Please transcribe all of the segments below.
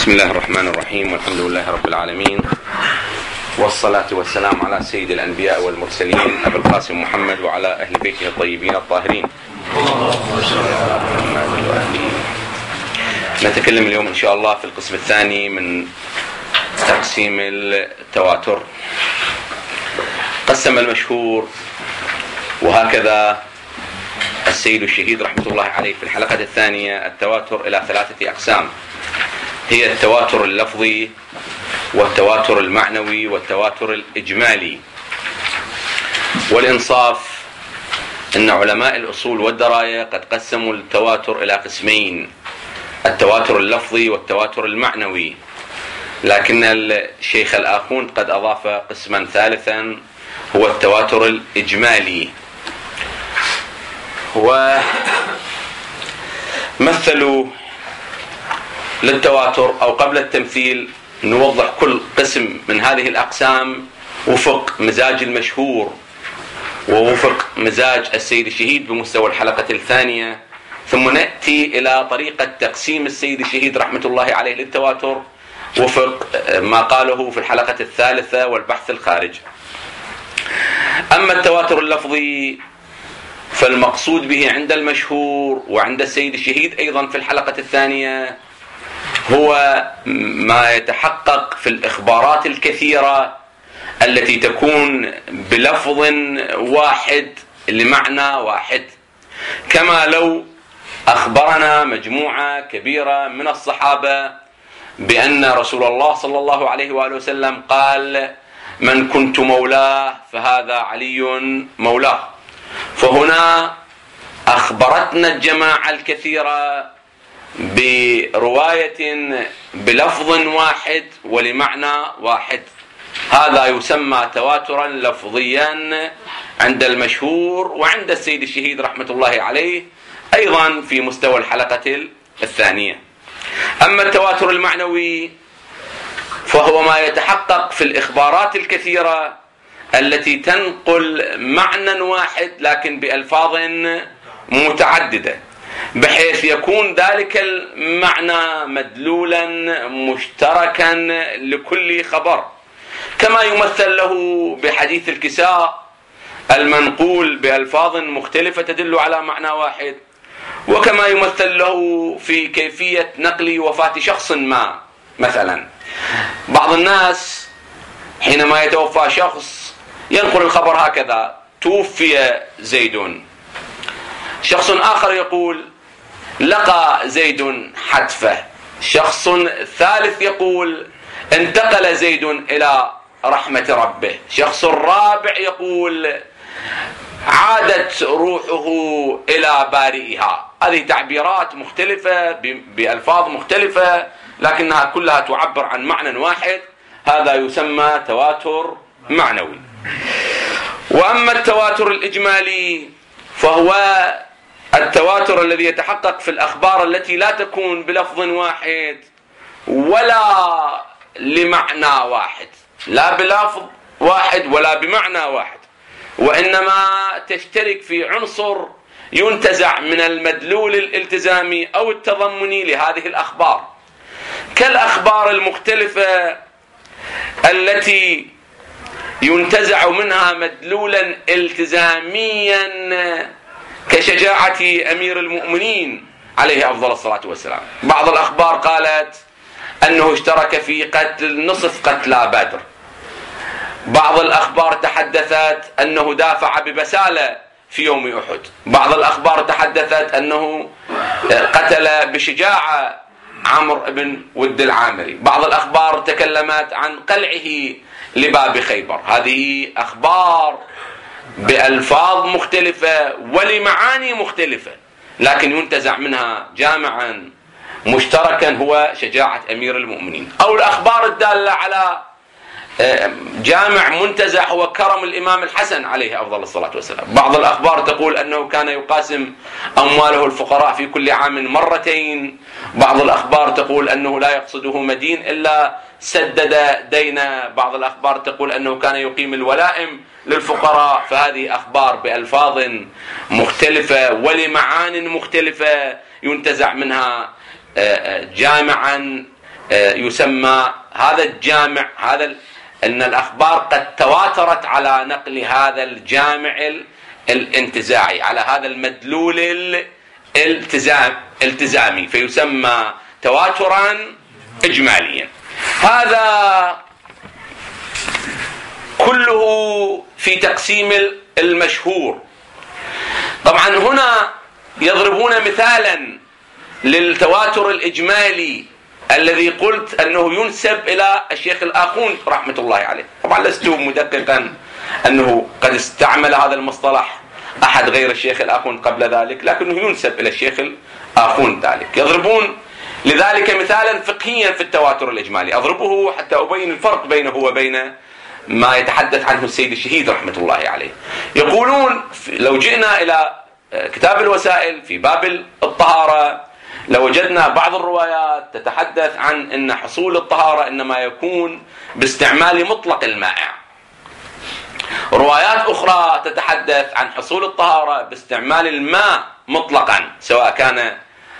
بسم الله الرحمن الرحيم، والحمد لله رب العالمين، والصلاة والسلام على سيد الأنبياء والمرسلين أبي القاسم محمد وعلى أهل بيته الطيبين الطاهرين. نتكلم اليوم إن شاء الله في القسم الثاني من تقسيم التواتر. قسم المشهور وهكذا السيد الشهيد رحمة الله عليه في الحلقة الثانية التواتر إلى 3 أقسام، هي التواتر اللفظي والتواتر المعنوي والتواتر الإجمالي. والإنصاف أن علماء الأصول والدراية قد قسموا التواتر إلى قسمين، التواتر اللفظي والتواتر المعنوي، لكن الشيخ الآخوند قد أضاف قسما ثالثا هو التواتر الإجمالي. ومثلوا للتواتر أو قبل التمثيل نوضح كل قسم من هذه الأقسام وفق مزاج المشهور ووفق مزاج السيد الشهيد بمستوى الحلقة الثانية، ثم نأتي إلى طريقة تقسيم السيد الشهيد رحمة الله عليه للتواتر وفق ما قاله في الحلقة الثالثة والبحث الخارج. أما التواتر اللفظي فالمقصود به عند المشهور وعند السيد الشهيد أيضا في الحلقة الثانية هو ما يتحقق في الإخبارات الكثيرة التي تكون بلفظ واحد لمعنى واحد، كما لو أخبرنا مجموعة كبيرة من الصحابة بأن رسول الله صلى الله عليه وآله وسلم قال: من كنت مولاه فهذا علي مولاه. فهنا أخبرتنا الجماعة الكثيرة برواية بلفظ واحد ولمعنى واحد، هذا يسمى تواترا لفظيا عند المشهور وعند السيد الشهيد رحمة الله عليه أيضا في مستوى الحلقة الثانية. أما التواتر المعنوي فهو ما يتحقق في الإخبارات الكثيرة التي تنقل معنى واحد لكن بألفاظ متعددة، بحيث يكون ذلك المعنى مدلولا مشتركا لكل خبر، كما يمثل له بحديث الكساء المنقول بألفاظ مختلفة تدل على معنى واحد، وكما يمثل له في كيفية نقل وفاة شخص ما. مثلا بعض الناس حينما يتوفى شخص ينقل الخبر هكذا: توفي زيد. شخص آخر يقول: لقى زيد حتفه. شخص ثالث يقول: انتقل زيد إلى رحمة ربه. شخص رابع يقول: عادت روحه إلى بارئها. هذه تعبيرات مختلفة بألفاظ مختلفة لكنها كلها تعبر عن معنى واحد، هذا يسمى تواتر معنوي. وأما التواتر الإجمالي فهو التواتر الذي يتحقق في الأخبار التي لا تكون بلفظ واحد ولا لمعنى واحد، لا بلفظ واحد ولا بمعنى واحد، وإنما تشترك في عنصر ينتزع من المدلول الالتزامي أو التضمني لهذه الأخبار، كالأخبار المختلفة التي ينتزع منها مدلولا التزاميا كشجاعة أمير المؤمنين عليه أفضل الصلاة والسلام. بعض الأخبار قالت أنه اشترك في قتل نصف قتلى بدر، بعض الأخبار تحدثت أنه دافع ببسالة في يوم أحد، بعض الأخبار تحدثت أنه قتل بشجاعة عمرو بن ود العامري، بعض الأخبار تكلمت عن قلعه لباب خيبر. هذه أخبار بألفاظ مختلفة ولمعاني مختلفة، لكن ينتزع منها جامعا مشتركا هو شجاعة أمير المؤمنين. أو الأخبار الدالة على جامع منتزع هو كرم الإمام الحسن عليه أفضل الصلاة والسلام. بعض الأخبار تقول أنه كان يقاسم أمواله الفقراء في كل عام مرتين، بعض الأخبار تقول أنه لا يقصده مدين إلا سدد دينا، بعض الأخبار تقول أنه كان يقيم الولائم للفقراء. فهذه أخبار بألفاظ مختلفة ولمعان مختلفة ينتزع منها جامعا يسمى هذا الجامع، أن الأخبار قد تواترت على نقل هذا الجامع الانتزاعي، على هذا المدلول الالتزامي، فيسمى تواترا إجماليا. هذا كله في تقسيم المشهور. طبعا هنا يضربون مثالا للتواتر الإجمالي الذي قلت أنه ينسب إلى الشيخ الآخوند رحمة الله عليه. طبعا لست مدققا أنه قد استعمل هذا المصطلح أحد غير الشيخ الآخوند قبل ذلك، لكنه ينسب إلى الشيخ الآخوند ذلك. يضربون لذلك مثالا فقهيا في التواتر الإجمالي، أضربه حتى أبين الفرق بينه وبين ما يتحدث عنه السيد الشهيد رحمة الله عليه. يقولون لو جئنا إلى كتاب الوسائل في باب الطهارة لوجدنا بعض الروايات تتحدث عن أن حصول الطهارة إنما يكون باستعمال مطلق المائع، روايات أخرى تتحدث عن حصول الطهارة باستعمال الماء مطلقا، سواء كان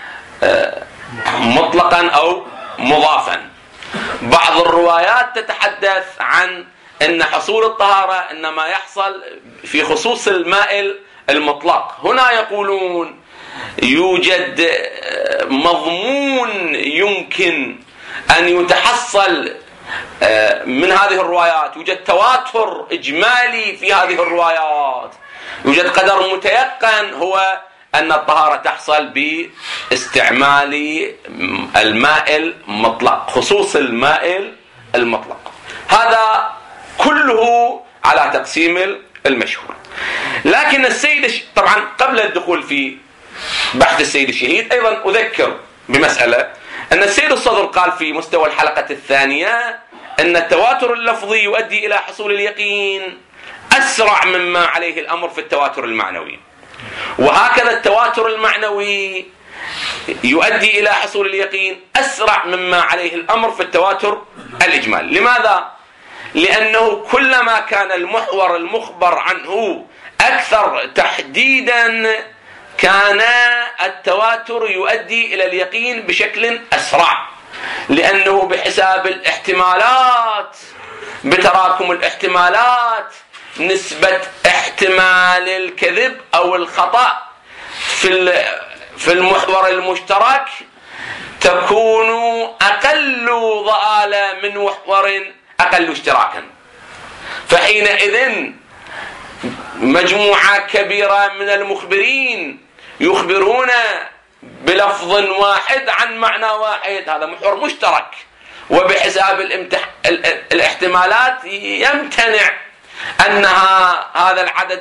مطلقا أو مضافا. بعض الروايات تتحدث عن أن حصول الطهارة إنما يحصل في خصوص الماء المطلق. هنا يقولون يوجد مضمون يمكن أن يتحصل من هذه الروايات، يوجد تواتر إجمالي في هذه الروايات، يوجد قدر متيقن هو أن الطهارة تحصل باستعمال الماء المطلق، خصوص الماء المطلق. هذا كله على تقسيم المشهور. لكن السيد طبعا قبل الدخول في بحث السيد الشهيد أيضا أذكر بمسألة، أن السيد الصدر قال في مستوى الحلقة الثانية أن التواتر اللفظي يؤدي إلى حصول اليقين أسرع مما عليه الأمر في التواتر المعنوي، وهكذا التواتر المعنوي يؤدي إلى حصول اليقين أسرع مما عليه الأمر في التواتر الإجمالي. لماذا؟ لأنه كلما كان المحور المخبر عنه أكثر تحديدا كان التواتر يؤدي إلى اليقين بشكل أسرع، لأنه بحساب الاحتمالات، بتراكم الاحتمالات، نسبة احتمال الكذب أو الخطأ في المحور المشترك تكون أقل ضآلة من محور أقل اشتراكا. فحينئذ مجموعة كبيرة من المخبرين يخبرون بلفظ واحد عن معنى واحد، هذا محور مشترك، وبحساب الاحتمالات يمتنع أن هذا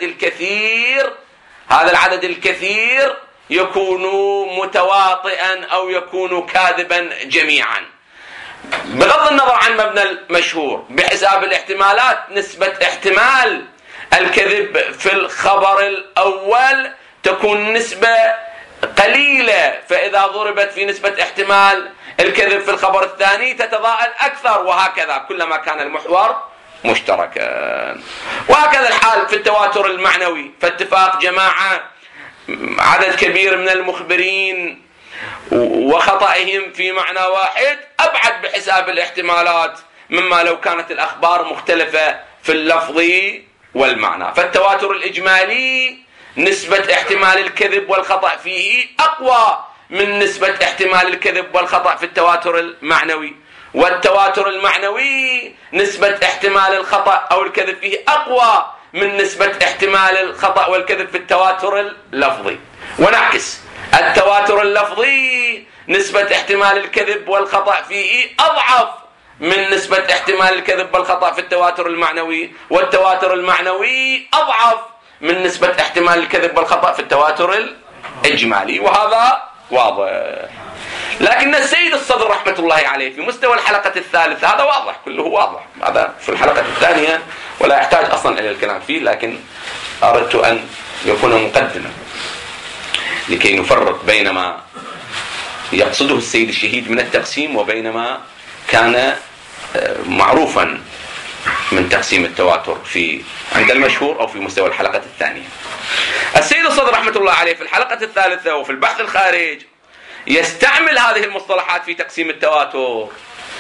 العدد الكثير يكون متواطئا أو يكون كاذبا جميعا. بغض النظر عن مبنى المشهور، بحساب الاحتمالات نسبة احتمال الكذب في الخبر الأول تكون نسبة قليلة، فإذا ضربت في نسبة احتمال الكذب في الخبر الثاني تتضاءل أكثر، وهكذا كلما كان المحور مشتركا. وهكذا الحال في التواتر المعنوي، فاتفاق جماعة عدد كبير من المخبرين وخطئهم في معنى واحد أبعد بحساب الاحتمالات مما لو كانت الأخبار مختلفة في اللفظ والمعنى. فالتواتر الإجمالي نسبة احتمال الكذب والخطأ فيه أقوى من نسبة احتمال الكذب والخطأ في التواتر المعنوي، والتواتر المعنوي نسبة احتمال الخطأ أو الكذب فيه أقوى من نسبة احتمال الخطأ والكذب في التواتر اللفظي. ونعكس، التواتر اللفظي نسبة احتمال الكذب والخطأ فيه أضعف من نسبة احتمال الكذب والخطأ في التواتر المعنوي، والتواتر المعنوي أضعف من نسبة احتمال الكذب والخطأ في التواتر الإجمالي. وهذا واضح. لكن السيد الصدر رحمة الله عليه في مستوى الحلقة الثالثة هذا واضح، كله واضح، هذا في الحلقة الثانية ولا يحتاج أصلا إلى الكلام فيه، لكن أردت أن يكون مقدما لكي نفرق بين ما يقصده السيد الشهيد من التقسيم وبين ما كان معروفا من تقسيم التواتر عند المشهور أو في مستوى الحلقة الثانية. السيد الصدر رحمة الله عليه في الحلقة الثالثة وفي البحث الخارج يستعمل هذه المصطلحات في تقسيم التواتر،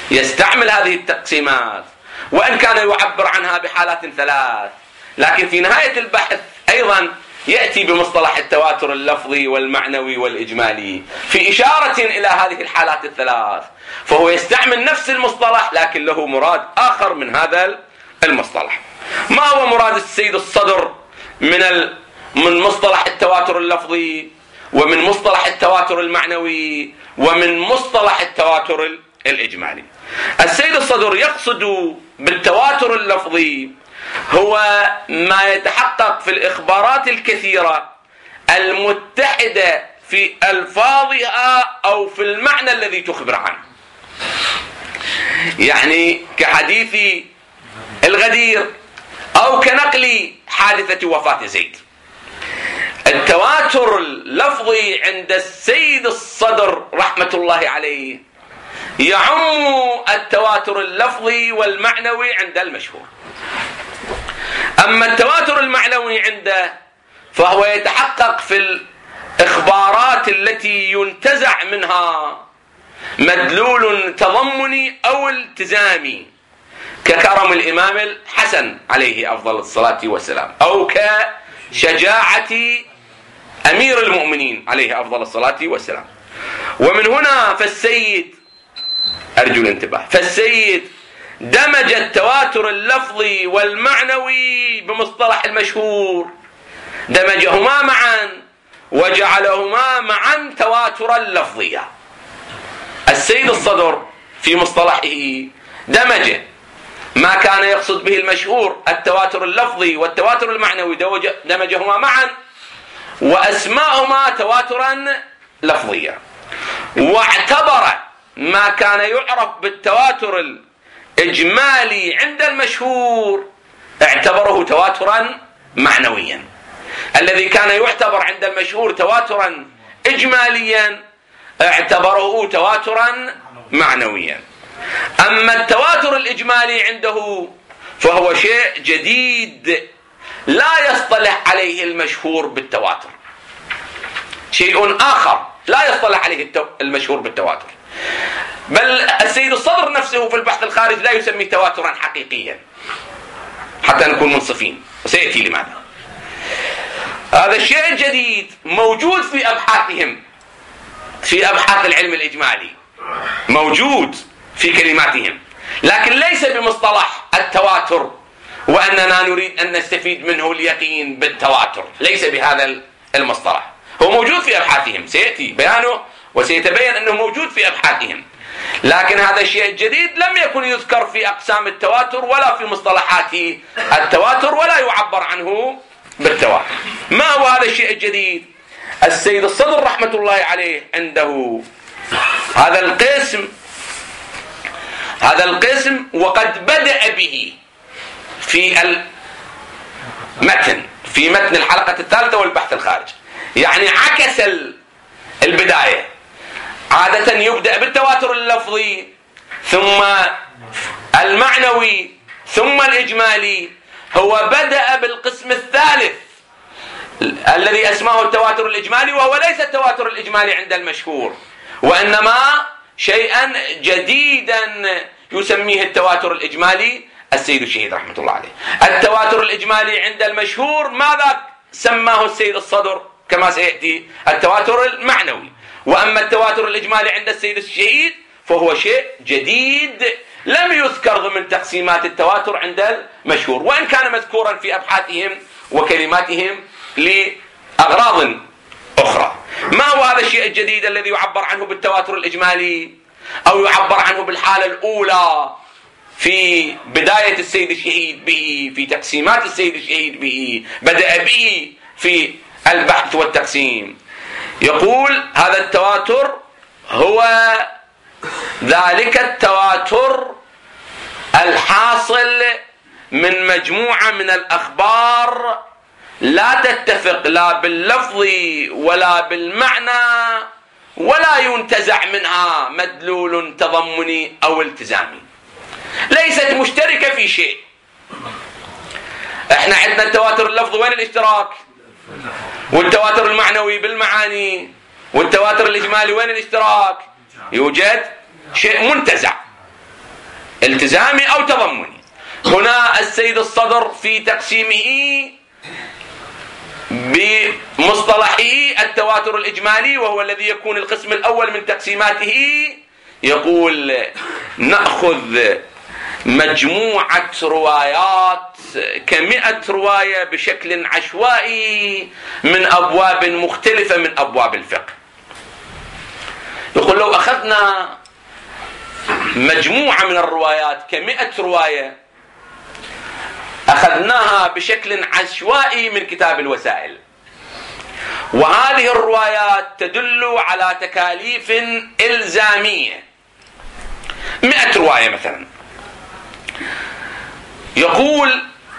يستعمل هذه التقسيمات، وإن كان يعبر عنها بحالات ثلاث، لكن في نهاية البحث أيضا يأتي بمصطلح التواتر اللفظي والمعنوي والإجمالي في إشارة إلى هذه الحالات الثلاث، فهو يستعمل نفس المصطلح لكن له مراد آخر من هذا المصطلح. ما هو مراد السيد الصدر من مصطلح التواتر اللفظي ومن مصطلح التواتر المعنوي ومن مصطلح التواتر الإجمالي؟ السيد الصدر يقصد بالتواتر اللفظي هو ما يتحقق في الإخبارات الكثيرة المتحدة في ألفاظها أو في المعنى الذي تخبر عنه، يعني كحديث الغدير أو كنقل حادثة وفاة زيد. التواتر اللفظي عند السيد الصدر رحمة الله عليه يعم التواتر اللفظي والمعنوي عند المشهور. أما التواتر المعنوي عنده فهو يتحقق في الإخبارات التي ينتزع منها مدلول تضمني أو التزامي، ككرم الإمام الحسن عليه أفضل الصلاة والسلام، أو كشجاعة أمير المؤمنين عليه أفضل الصلاة والسلام. ومن هنا فالسيد أرجو الانتباه، فالسيد دمج التواتر اللفظي والمعنوي بمصطلح المشهور، دمجهما معا وجعلهما معا تواترا لفظيا. السيد الصدر في مصطلحه دمج ما كان يقصد به المشهور التواتر اللفظي والتواتر المعنوي، دمجهما معا وأسماهما تواترا لفظيا، واعتبر ما كان يعرف بالتواتر الإجمالي عند المشهور اعتبره تواترا معنويا. الذي كان يعتبر عند المشهور تواترا إجماليا اعتبره تواترا معنويا. أما التواتر الإجمالي عنده فهو شيء جديد لا يصطلح عليه المشهور بالتواتر، شيء آخر لا يصطلح عليه المشهور بالتواتر. بل السيد الصدر نفسه في البحث الخارج لا يسميه تواترا حقيقيا حتى نكون منصفين، وسيأتي لماذا. هذا الشيء الجديد موجود في أبحاثهم، في أبحاث العلم الإجمالي موجود في كلماتهم، لكن ليس بمصطلح التواتر وأننا نريد أن نستفيد منه اليقين بالتواتر، ليس بهذا المصطلح. هو موجود في أبحاثهم، سيأتي بيانه وسيتبين أنه موجود في أبحاثهم، لكن هذا الشيء الجديد لم يكن يذكر في أقسام التواتر ولا في مصطلحات التواتر ولا يعبر عنه بالتواتر. ما هو هذا الشيء الجديد؟ السيد الصدر رحمة الله عليه عنده هذا القسم وقد بدأ به في متن الحلقة الثالثة والبحث الخارجي، يعني عكس البداية. عادة يبدأ بالتواتر اللفظي ثم المعنوي ثم الإجمالي، هو بدأ بالقسم الثالث الذي اسماه التواتر الإجمالي، وهو ليس التواتر الإجمالي عند المشهور، وإنما شيئا جديدا يسميه التواتر الإجمالي السيد الشهيد رحمة الله عليه. التواتر الإجمالي عند المشهور ماذا سماه السيد الصدر كما سيأتي؟ التواتر المعنوي. وأما التواتر الإجمالي عند السيد الشهيد فهو شيء جديد لم يذكر ضمن تقسيمات التواتر عند المشهور، وإن كان مذكورا في أبحاثهم وكلماتهم لأغراض أخرى. ما هو هذا الشيء الجديد الذي يعبر عنه بالتواتر الإجمالي أو يعبر عنه بالحالة الأولى في بداية السيد الشهيد به، في تقسيمات السيد الشهيد به، بدأ به في البحث والتقسيم؟ يقول هذا التواتر هو ذلك التواتر الحاصل من مجموعة من الأخبار لا تتفق لا باللفظ ولا بالمعنى ولا ينتزع منها مدلول تضمني أو التزامي، ليست مشتركة في شيء. احنا عندنا التواتر اللفظي وين الاشتراك؟ والتواتر المعنوي بالمعاني، والتواتر الإجمالي وين الاشتراك؟ يوجد شيء منتزع التزامي أو تضمني. هنا السيد الصدر في تقسيمه بمصطلحه التواتر الإجمالي، وهو الذي يكون القسم الأول من تقسيماته، يقول نأخذ مجموعة روايات ك100 رواية بشكل عشوائي من أبواب مختلفة من أبواب الفقه. يقول لو أخذنا مجموعة من الروايات ك100 رواية أخذناها بشكل عشوائي من كتاب الوسائل، وهذه الروايات تدل على تكاليف إلزامية، 100 رواية مثلا، يقول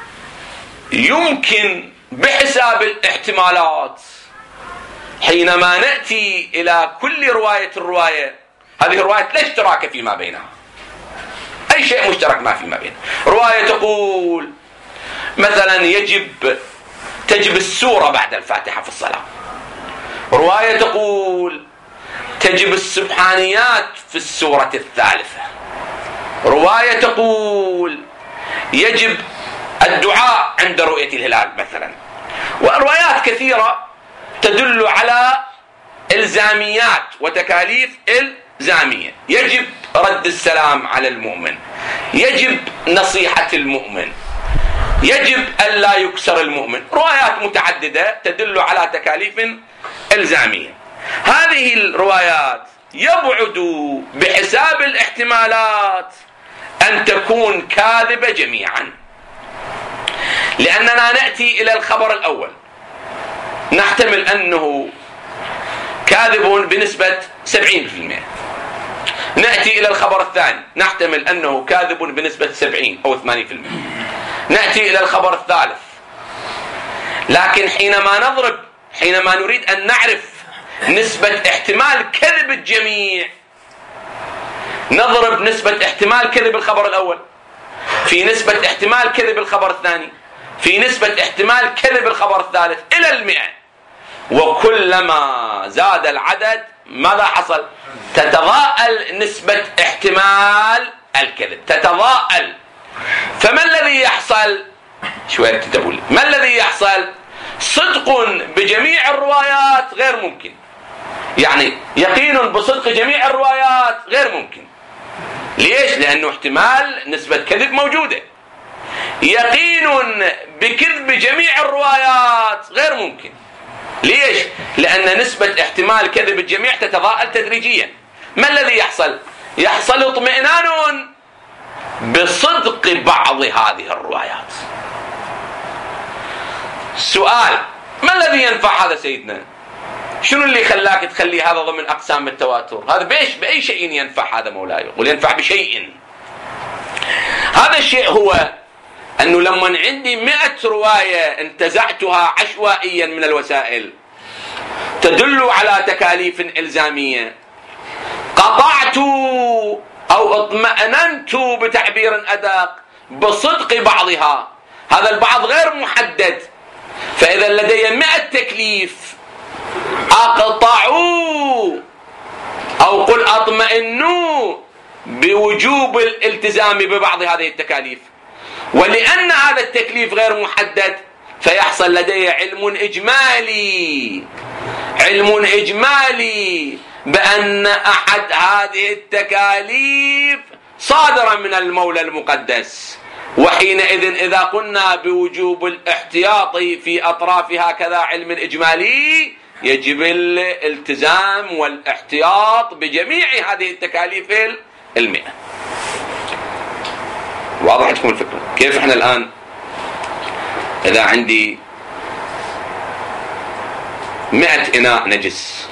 يمكن بحساب الاحتمالات حينما نأتي إلى كل رواية، هذه الرواية لا اشتراك فيما بينها، أي شيء مشترك ما فيما بينها. رواية تقول مثلا تجب السورة بعد الفاتحة في الصلاة، رواية تقول تجب السبحانيات في السورة الثالثة، رواية تقول يجب الدعاء عند رؤية الهلال مثلا، وروايات كثيرة تدل على إلزاميات وتكاليف إلزامية. يجب رد السلام على المؤمن، يجب نصيحة المؤمن، يجب ألا يكسر المؤمن، روايات متعددة تدل على تكاليف إلزامية. هذه الروايات يبعد بحساب الاحتمالات أن تكون كاذبة جميعا، لأننا نأتي إلى الخبر الأول نحتمل أنه كاذب بنسبة 70%، نأتي إلى الخبر الثاني نحتمل أنه كاذب بنسبة 70 أو 80%، نأتي إلى الخبر الثالث. لكن حينما نريد أن نعرف نسبة احتمال كذب الجميع، نضرب نسبة احتمال كذب الخبر الأول في نسبة احتمال كذب الخبر الثاني في نسبة احتمال كذب الخبر الثالث إلى 100، وكلما زاد العدد ماذا حصل؟ تتضاءل نسبة احتمال الكذب، تتضاءل. فما الذي يحصل؟ شوية تقول ما الذي يحصل؟ صدق بجميع الروايات غير ممكن، يعني يقين بصدق جميع الروايات غير ممكن. ليش؟ لأنه احتمال نسبة كذب موجودة. يقين بكذب جميع الروايات غير ممكن. ليش؟ لأن نسبة احتمال كذب الجميع تتضاءل تدريجيا. ما الذي يحصل؟ يحصل اطمئنان بصدق بعض هذه الروايات. سؤال: ما الذي ينفع هذا سيدنا؟ شنو اللي خلاك تخلي هذا ضمن أقسام التواتر؟ هذا بأي شيء ينفع هذا مولاي؟ يقول ينفع بشيء. هذا الشيء هو أنه لما عندي 100 رواية انتزعتها عشوائيا من الوسائل تدل على تكاليف إلزامية، قطعت أو اطمأننت بتعبير أدق بصدق بعضها، هذا البعض غير محدد. فإذا لدي 100 تكليف أقطعوا أو قل أطمئنوا بوجوب الالتزام ببعض هذه التكاليف، ولأن هذا التكليف غير محدد فيحصل لدي علم إجمالي بأن أحد هذه التكاليف صادرا من المولى المقدس. وحينئذ إذا قلنا بوجوب الاحتياط في أطرافها كذا علم إجمالي، يجب الالتزام والاحتياط بجميع هذه التكاليف 100. واضح لكم الفكرة؟ كيف احنا الآن إذا عندي 100 إناء نجس،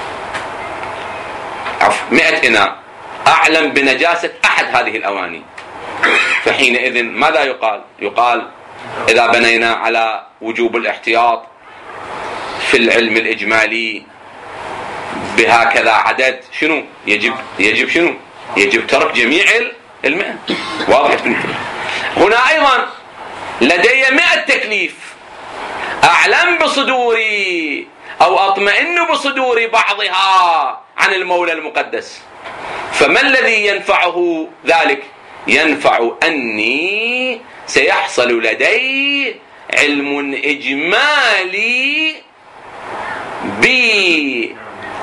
100 إناء أعلم بنجاسة أحد هذه الأواني، فحينئذ ماذا يقال إذا بنينا على وجوب الاحتياط في العلم الإجمالي بهكذا عدد، شنو يجب شنو؟ يجب ترك جميع 100. واضح؟ هنا أيضا لدي 100 تكليف أعلم بصدوري أو أطمئن بصدور بعضها عن المولى المقدس، فما الذي ينفعه ذلك؟ ينفع أني سيحصل لدي علم إجمالي بأن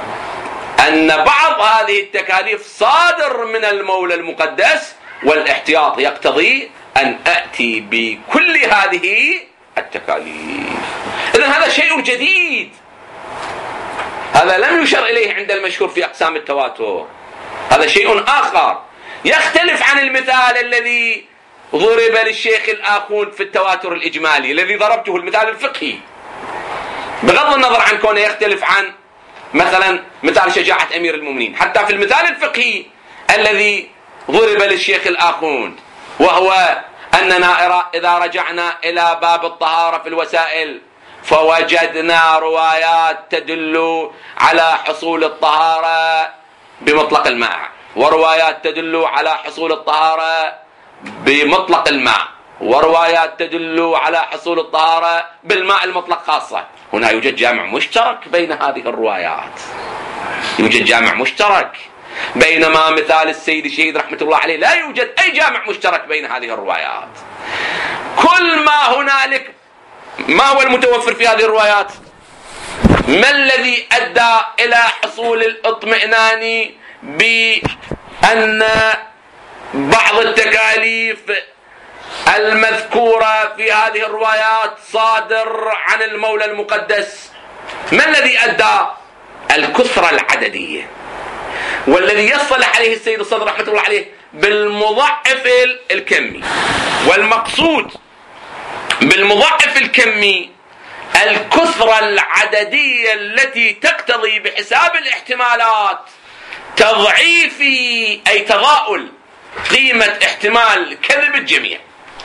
بعض هذه التكاليف صادر من المولى المقدس، والاحتياط يقتضي أن أأتي بكل هذه التكاليف. إذن هذا شيء جديد، هذا لم يشر إليه عند المشهور في أقسام التواتر، هذا شيء آخر يختلف عن المثال الذي ضرب للشيخ الآخون في التواتر الإجمالي الذي ضربته، المثال الفقهي، بغض النظر عن كونه يختلف عن مثلا مثال شجاعة أمير المؤمنين. حتى في المثال الفقهي الذي ضرب للشيخ الآخون، وهو أننا إذا رجعنا إلى باب الطهارة في الوسائل فوجدنا روايات تدل على حصول الطهارة بمطلق الماء، وروايات تدل على حصول الطهارة بمطلق الماء، وروايات تدل على حصول الطهارة بالماء المطلق خاصة. هنا يوجد جامع مشترك بين هذه الروايات، يوجد جامع مشترك، بينما مثال السيد الشهيد رحمة الله عليه لا يوجد أي جامع مشترك بين هذه الروايات. كل ما هنالك ما هو المتوفر في هذه الروايات؟ ما الذي أدى إلى حصول الاطمئنان بأن بعض التكاليف المذكورة في هذه الروايات صادر عن المولى المقدس؟ ما الذي أدى؟ الكثرة العددية، والذي يصلح عليه السيد الصدر رحمة الله عليه بالمضاعف الكمي. والمقصود بالمضاعف الكمي الكثرة العددية التي تقتضي بحساب الاحتمالات تضعيف أي تضاؤل قيمة احتمال كذب الجميع،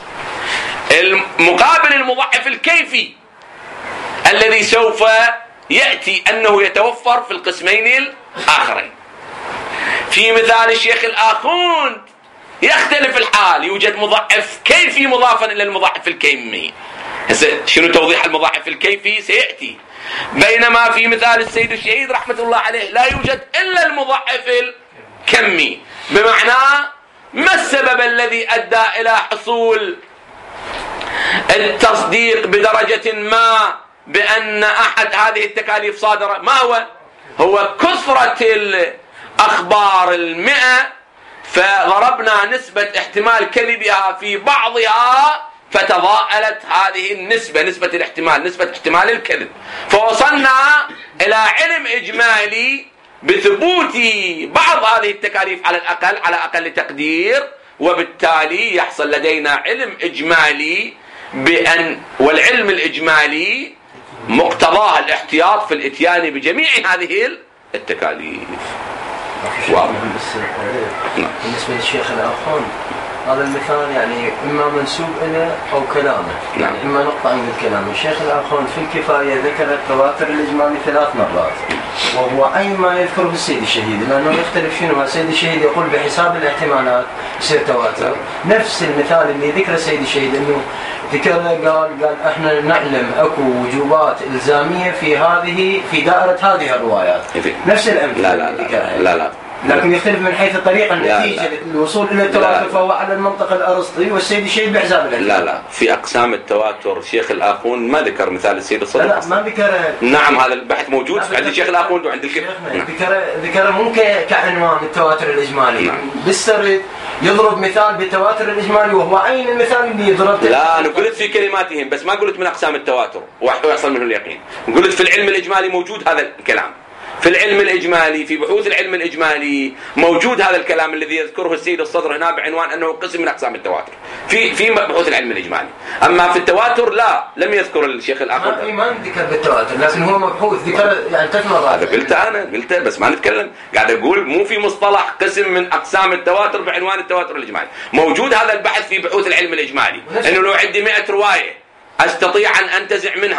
المقابل المضاعف الكيفي الذي سوف يأتي أنه يتوفر في القسمين الآخرين. في مثال الشيخ الآخون يختلف الحال، يوجد مضاعف كيفي مضافا إلى المضاعف الكمي. شنو توضيح المضاعف الكيفي سيأتي، بينما في مثال السيد الشهيد رحمة الله عليه لا يوجد إلا المضاعف الكمي. بمعنى ما السبب الذي أدى إلى حصول التصديق بدرجة ما بأن أحد هذه التكاليف صادرة؟ ما هو كثرة الأخبار 100، فضربنا نسبة احتمال كذبها في بعضها فتضاءلت هذه النسبة، نسبة الاحتمال، نسبة احتمال الكذب، فوصلنا إلى علم إجمالي بثبوت بعض هذه التكاليف على الأقل، على أقل تقدير، وبالتالي يحصل لدينا علم إجمالي بأن، والعلم الإجمالي مقتضاه الاحتياط في الاتيان بجميع هذه التكاليف. بالنسبة للشيخ الآخون هذا المثال يعني إما منسوب إليه أو كلامه، يعني إما نقطع من الكلام. الشيخ الآخون في الكفاية ذكر التواتر الإجمالي 3 مرات، وهو أي ما يذكره السيد الشهيد، لأنه يختلف شنو. السيد الشهيد يقول بحساب الاحتمالات يصير تواتر، نفس المثال اللي ذكر السيد الشهيد إنه ذكر قال إحنا نعلم أكو وجوبات إلزامية في دائرة هذه الروايات، نفس الأمثلة. لا لكن يختلف من حيث الطريقة النتيجة للوصول إلى التواتر، فهو على المنطق الأرسطي والسيد الشهيد بحساب الاحتمال. لا في أقسام التواتر شيخ الآخون ما ذكر مثال السيد الصدر. لا ما ذكره. نعم هذا البحث موجود عند الشيخ الآخون وعند الكتاب. ذكره مو كعنوان التواتر الإجمالي. بالسرد يضرب مثال بالتواتر الإجمالي، وهو أين المثال اللي يضرب؟ لا أنا قلت في كلماتهم، بس ما قلت من أقسام التواتر ويحصل منه اليقين. قلت في العلم الإجمالي موجود هذا الكلام، في العلم الإجمالي، في بحوث العلم الإجمالي موجود هذا الكلام الذي يذكره السيد الصدر هنا بعنوان أنه قسم من أقسام التواتر في بحوث العلم الإجمالي. أما في التواتر لم يذكر الشيخ الآخر. ما ذكر بالتواتر، لكن هو مبحوث ذكر يعني 3 مرات. هذا قلت بس ما نتكلم، قاعد أقول مو في مصطلح قسم من أقسام التواتر بعنوان التواتر الإجمالي. موجود هذا البحث في بحوث العلم الإجمالي، إنه لو عندي 100 رواية أستطيع أن أنتزع منها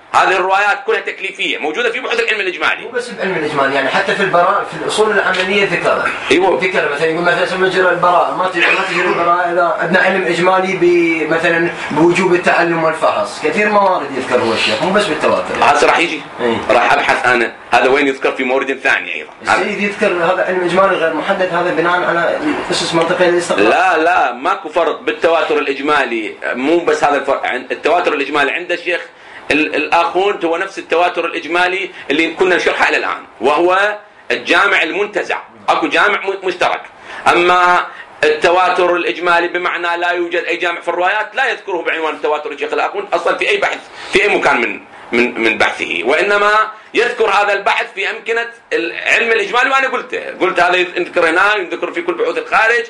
هذه الروايات كلها تكليفية موجودة في بحوث العلم الإجمالي. مو بس بعلم الإجمالي، يعني حتى في البراءة في الأصول العملية ذكرها. أيوه. ذكر مثلا يقول مثلا مجرى البراءة ما تجري البراءة إذا عندنا علم إجمالي مثلا بوجوب التعلم والفحص، كثير موارد يذكر هو الشيخ مو بس بالتواتر. هذا راح يجي. راح أبحث أنا هذا وين يذكر في مورد ثاني أيضا. السيد يذكر هذا علم إجمالي غير محدد، هذا بناء على أسس منطقية الاستقرار. لا ماكو فرق بالتواتر الإجمالي، مو بس هذا الفرق. التواتر الإجمالي عند الشيخ الآخوند هو نفس التواتر الإجمالي اللي كنا نشرحه إلى الآن، وهو الجامع المنتزع، أكو جامع مشترك. أما التواتر الإجمالي بمعنى لا يوجد أي جامع في الروايات لا يذكره بعنوان التواتر الشيخ الآخوند أصلا في أي بحث في أي مكان من بحثه، وإنما يذكر هذا البحث في أمكنة العلم الإجمالي. وأنا قلت هذا يذكر هنا، يذكر في كل بحوث الخارج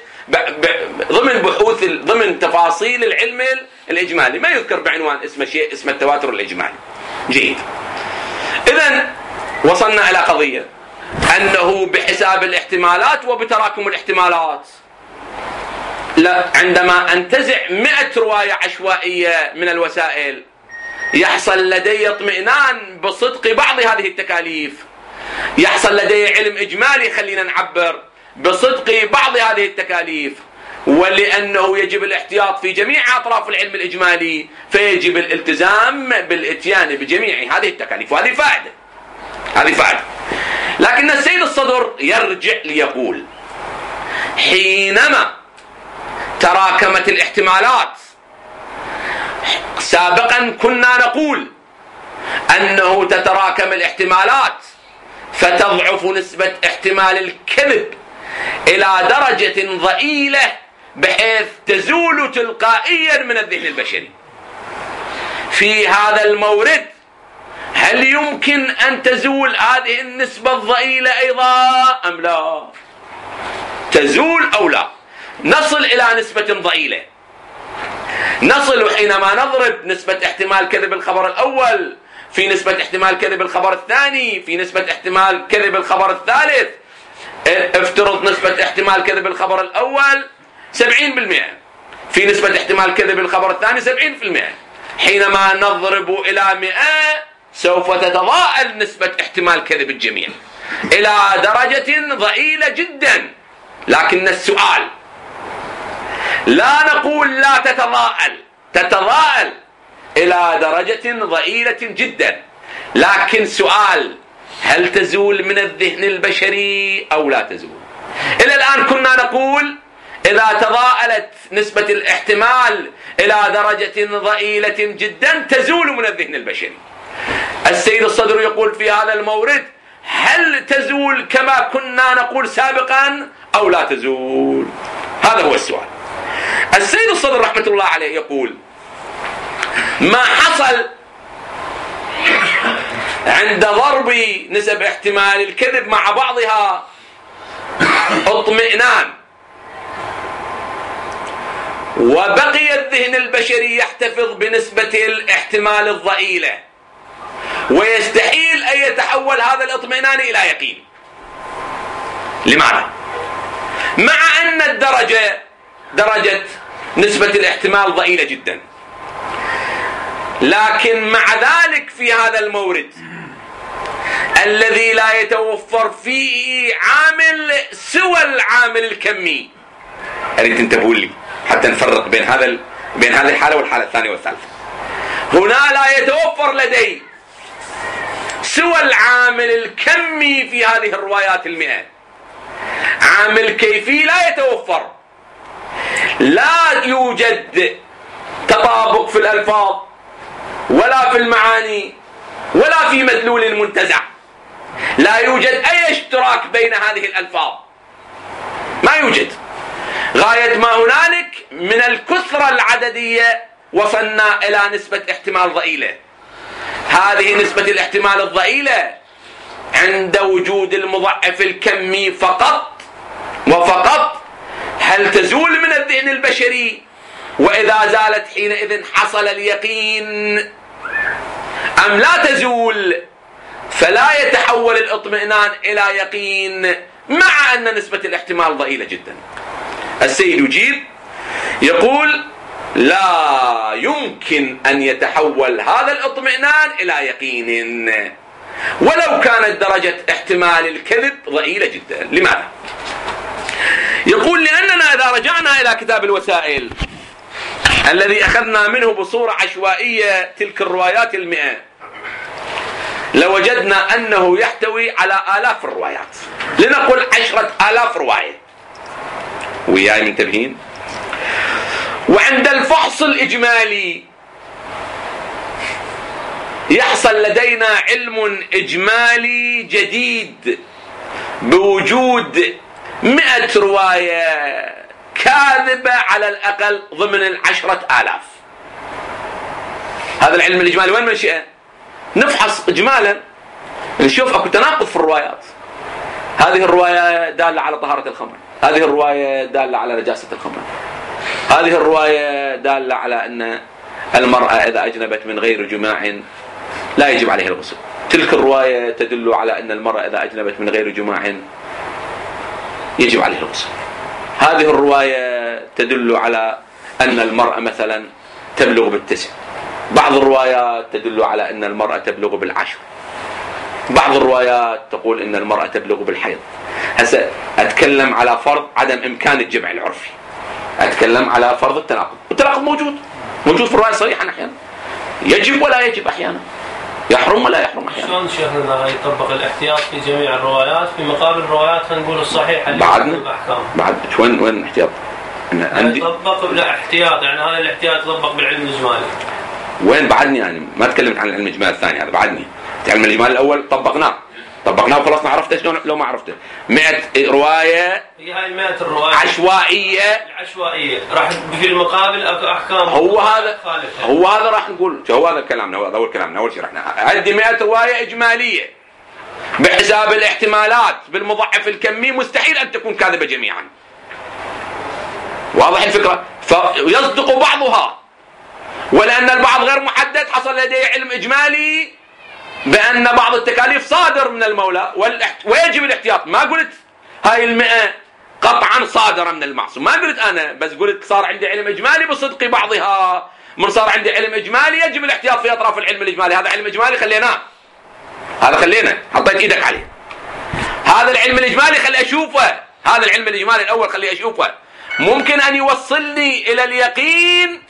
ضمن تفاصيل العلم الإجمالي، ما يذكر بعنوان اسم التواتر الإجمالي. جيد. إذن وصلنا إلى قضية أنه بحساب الاحتمالات وبتراكم الاحتمالات، لا عندما أنتزع 100 رواية عشوائية من الوسائل يحصل لدي اطمئنان بصدق بعض هذه التكاليف، يحصل لدي علم إجمالي خلينا نعبر بصدق بعض هذه التكاليف، ولأنه يجب الاحتياط في جميع أطراف العلم الإجمالي فيجب الالتزام بالإتيان بجميع هذه التكاليف، وهذه فائدة. لكن السيد الصدر يرجع ليقول حينما تراكمت الاحتمالات سابقا كنا نقول أنه تتراكم الاحتمالات فتضعف نسبة احتمال الكذب إلى درجة ضئيلة بحيث تزول تلقائيا من الذهن البشري. في هذا المورد هل يمكن أن تزول هذه النسبة الضئيلة أيضا أم لا؟ تزول أو لا؟ نصل إلى نسبة ضئيلة، نصل حينما نضرب نسبة احتمال كذب الخبر الأول في نسبة احتمال كذب الخبر الثاني في نسبة احتمال كذب الخبر الثالث. افترض نسبة احتمال كذب الخبر الأول 70%، في نسبة احتمال كذب الخبر الثاني 70%. حينما نضرب إلى 100 سوف تتضاءل نسبة احتمال كذب الجميع إلى درجة ضئيلة جدا. لكن السؤال لا نقول لا تتضاءل إلى درجة ضئيلة جدا، لكن سؤال هل تزول من الذهن البشري أو لا تزول؟ إلى الآن كنا نقول إذا تضاءلت نسبة الاحتمال إلى درجة ضئيلة جدا تزول من الذهن البشري. السيد الصدر يقول في هذا المورد هل تزول كما كنا نقول سابقا أو لا تزول؟ هذا هو السؤال. السيد الصدر رحمة الله عليه يقول ما حصل عند ضرب نسب احتمال الكذب مع بعضها اطمئنان، وبقي الذهن البشري يحتفظ بنسبة الاحتمال الضئيلة، ويستحيل أن يتحول هذا الاطمئنان إلى يقين. لماذا؟ مع أن درجة نسبة الاحتمال ضئيلة جدا، لكن مع ذلك في هذا المورد الذي لا يتوفر فيه عامل سوى العامل الكمي، أريد تنتبهوا لي حتى نفرق بين هذه الحالة والحالة الثانية والثالثة. هنا لا يتوفر لدي سوى العامل الكمي في هذه الروايات 100، عامل كيفي لا يتوفر. لا يوجد تطابق في الألفاظ ولا في المعاني ولا في مدلول المنتزع، لا يوجد أي اشتراك بين هذه الألفاظ، ما يوجد. غاية ما هنالك من الكثرة العددية وصلنا إلى نسبة احتمال ضئيلة. هذه نسبة الاحتمال الضئيلة عند وجود المضعف الكمي فقط وفقط هل تزول من الذهن البشري، وإذا زالت حينئذ حصل اليقين، أم لا تزول فلا يتحول الاطمئنان إلى يقين مع أن نسبة الاحتمال ضئيلة جدا. السيد يجيب يقول لا يمكن أن يتحول هذا الاطمئنان إلى يقين ولو كانت درجة احتمال الكذب ضئيلة جدا. لماذا؟ يقول لأننا إذا رجعنا إلى كتاب الوسائل الذي أخذنا منه بصورة عشوائية تلك الروايات 100 لوجدنا أنه يحتوي على آلاف الروايات، لنقل 10,000 رواية. وياي منتبهين؟ وعند الفحص الإجمالي يحصل لدينا علم إجمالي جديد بوجود 100 رواية كاذبة على الأقل ضمن 10,000. هذا العلم الإجمالي وين منشئه؟ نفحص إجمالا نشوف أكو تناقض في الروايات. هذه الرواية دالة على طهارة الخمر، هذه الرواية دالة على نجاسة الخمر، هذه الرواية دالة على أن المرأة إذا أجنبت من غير جماع لا يجب عليها الغسل، تلك الرواية تدل على أن المرأة إذا أجنبت من غير جماع يجب عليها الغسل، هذه الرواية تدل على أن المرأة مثلا تبلغ بال9، بعض الروايات تدل على أن المرأة تبلغ بال10، بعض الروايات تقول أن المرأة تبلغ بالحيض. هسه أتكلم على فرض عدم إمكان الجمع العرفي، أتكلم على فرض التناقض. التناقض موجود في الرواية صريحا، أحيانا يجب ولا يجب، أحيانا يحرم ولا يحرم أحيانا. شلون شيخنا يطبق الاحتياط في جميع الروايات في مقابل الروايات نقول الصحيحة اللي بعدنا الأحكام؟ بعد وين الاحتياط؟ عندي يطبق بالاحتياط، يعني هذا الاحتياط يطبق بالعلم الإجمالي. وين بعدني؟ يعني ما تكلمت عن العلم الإجمالي الثاني، هذا بعدني. العلم الإجمالي الأول طبقناه وخلصنا، عرفته شلون لو ما عرفته. 100 رواية هي هاي 100 الرواية العشوائية راح في المقابل أحكام. هو هذا راح نقول، هو هذا كلامنا، هو أول كلامنا. أول شيء راح عندي 100 رواية إجمالية بحساب الاحتمالات بالمضاعف الكمي مستحيل أن تكون كاذبة جميعا. واضح الفكرة؟ فيصدق بعضها، ولأن البعض غير محدد حصل لديه علم إجمالي بأن بعض التكاليف صادر من المولى ويجب الاحتياط. ما قلت هاي 100 قطعا صادرة من المعصوم، ما قلت أنا، بس قلت صار عندي علم إجمالي بصدق بعضها. من صار عندي علم إجمالي يجب الاحتياط في أطراف العلم الإجمالي. هذا علم إجمالي خليناه، هذا خلينا، حطيت إيدك عليه. هذا العلم الإجمالي خلي أشوفه، هذا العلم الإجمالي الأول خلي أشوفه، ممكن أن يوصلني إلى اليقين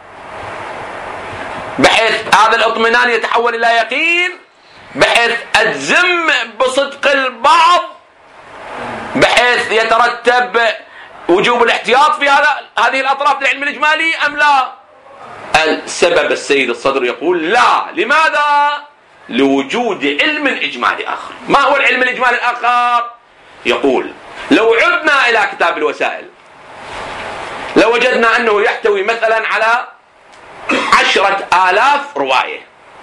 بحيث هذا الاطمئنان يتحول إلى يقين، بحيث أجزم بصدق البعض، بحيث يترتب وجوب الاحتياط في هذه الأطراف للعلم الإجمالي أم لا؟ السبب السيد الصدر يقول لا. لماذا؟ لوجود علم إجمالي آخر. ما هو العلم الإجمالي الآخر؟ يقول لو عدنا إلى كتاب الوسائل لوجدنا أنه يحتوي مثلا على 10,000 رواية،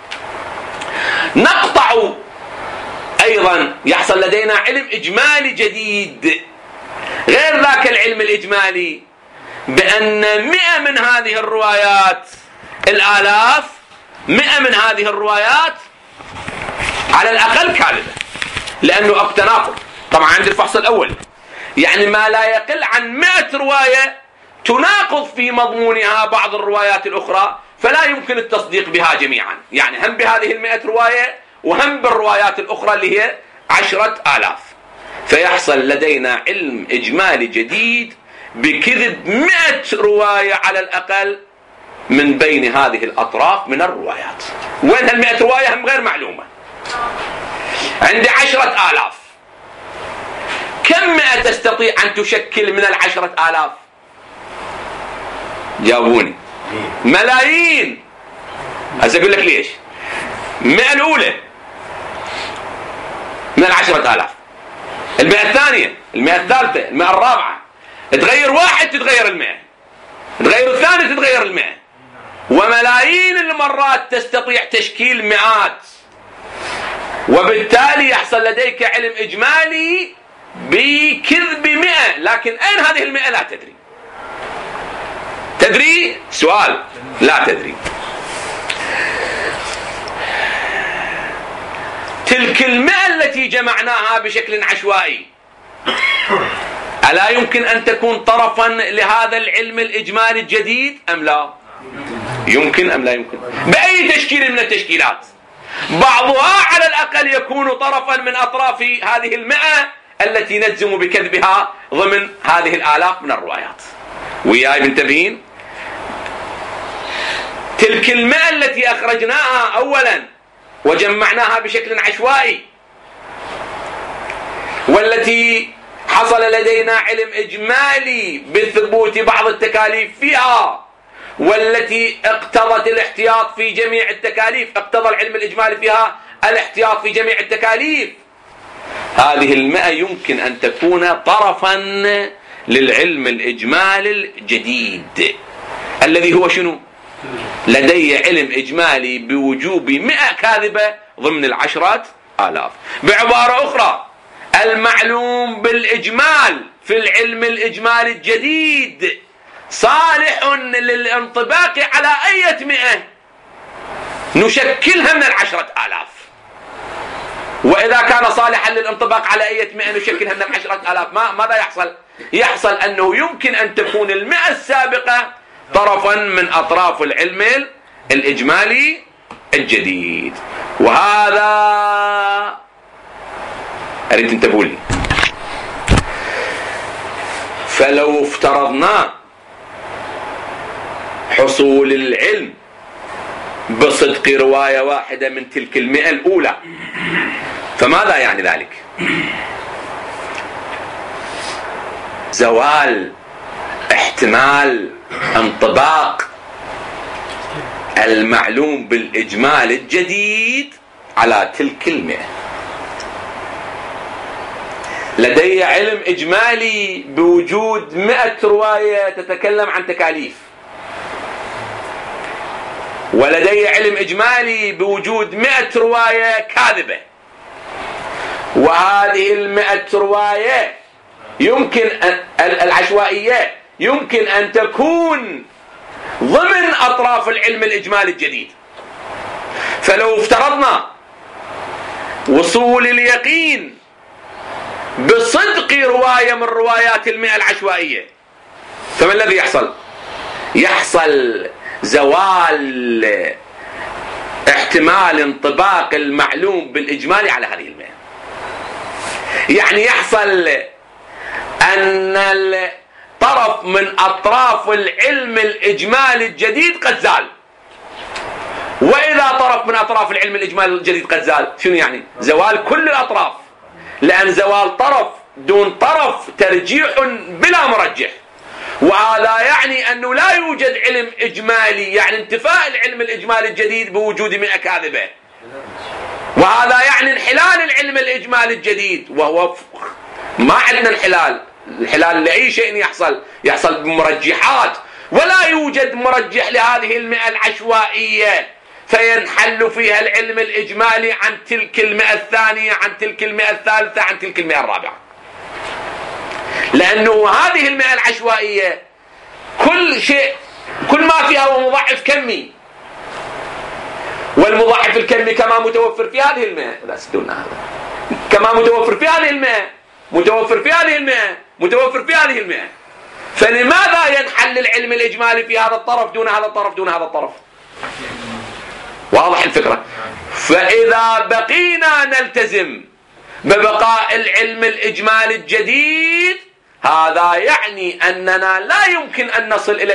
نقطع أيضا يحصل لدينا علم إجمالي جديد غير ذاك العلم الإجمالي بأن 100 من هذه الروايات 100 من هذه الروايات على الأقل كاذبة، لأنه أبتناقض. طبعا عند الفحص الأول يعني ما لا يقل عن 100 رواية تناقض في مضمونها بعض الروايات الأخرى، فلا يمكن التصديق بها جميعا، يعني هم بهذه 100 رواية وهم بالروايات الأخرى اللي هي 10,000. فيحصل لدينا علم إجمالي جديد بكذب 100 رواية على الأقل من بين هذه الأطراف من الروايات. وين هال100 رواية هم غير معلومة. عندي 10,000، كم 100 تستطيع أن تشكل من 10,000؟ جاوبوني. ملايين. هسه أقول لك ليش. 100 الأولى من 10,000، 100 الثانية، 100 الثالثة، 100 الرابعة، تغير واحد تتغير 100، تغير الثاني تتغير 100، وملايين المرات تستطيع تشكيل مئات، وبالتالي يحصل لديك علم إجمالي بكذب 100. لكن أين هذه 100 لا تدري. تدري؟ سؤال. لا تدري. تلك 100 التي جمعناها بشكل عشوائي ألا يمكن أن تكون طرفا لهذا العلم الإجمالي الجديد أم لا؟ يمكن أم لا يمكن؟ بأي تشكيل من التشكيلات. بعضها على الأقل يكون طرفا من أطراف هذه 100 التي نجزم بكذبها ضمن هذه الآلاف من الروايات. وياي منتبهين؟ تلك 100 التي أخرجناها أولا وجمعناها بشكل عشوائي، والتي حصل لدينا علم إجمالي بثبوت بعض التكاليف فيها، والتي اقتضت الاحتياط في جميع التكاليف، اقتضى العلم الإجمالي فيها الاحتياط في جميع التكاليف. هذه 100 يمكن أن تكون طرفا للعلم الإجمالي الجديد الذي هو شنو؟ لدي علم إجمالي بوجوب 100 كاذبة ضمن 10,000. بعبارة أخرى، المعلوم بالإجمال في العلم الإجمالي الجديد صالح للانطباق على أي 100 نشكلها من 10,000. وإذا كان صالحا للانطباق على أي 100 نشكلها من 10,000، ماذا يحصل؟ يحصل أنه يمكن أن تكون 100 السابقة طرفا من أطراف العلم الإجمالي الجديد. وهذا أريد تنتبهوا لي. فلو افترضنا حصول العلم بصدق رواية واحدة من تلك 100 الأولى، فماذا يعني ذلك؟ زوال احتمال انطباق المعلوم بالإجمال الجديد على تلك 100. لدي علم إجمالي بوجود 100 رواية تتكلم عن تكاليف، ولدي علم إجمالي بوجود 100 رواية كاذبة، وهذه 100 رواية يمكن العشوائية يمكن أن تكون ضمن أطراف العلم الإجمالي الجديد. فلو افترضنا وصول اليقين بصدق رواية من روايات 100 العشوائية، فما الذي يحصل؟ يحصل زوال احتمال انطباق المعلوم بالإجمالي على هذه 100. يعني يحصل أن الطرف من أطراف العلم الإجمالي الجديد قد زال. وإذا طرف من أطراف العلم الإجمالي الجديد قد زال، شنو يعني؟ زوال كل الأطراف، لأن زوال طرف دون طرف ترجيح بلا مرجح. وهذا يعني أنه لا يوجد علم إجمالي، يعني انتفاء العلم الإجمالي الجديد بوجود 100 كاذبة. وهذا يعني انحلال العلم الإجمالي الجديد، وهو ما عندنا الحلال لأي شيء يحصل بمرجحات، ولا يوجد مرجح لهذه 100 العشوائية فينحل فيها العلم الإجمالي عن تلك 100 الثانية، عن تلك 100 الثالثة، عن تلك 100 الرابعة. لأنه هذه 100 العشوائية كل ما فيها هو مضاعف كمي، والمضاعف الكمي كما متوفر في هذه 100 لا سدونا هذا، كما متوفر في هذه 100 متوفر في هذه 100 متوفر في هذه 100. فلماذا ينحل العلم الإجمالي في هذا الطرف دون هذا الطرف دون هذا الطرف؟ واضح الفكرة؟ فإذا بقينا نلتزم ببقاء العلم الإجمالي الجديد، هذا يعني أننا لا يمكن أن نصل إلى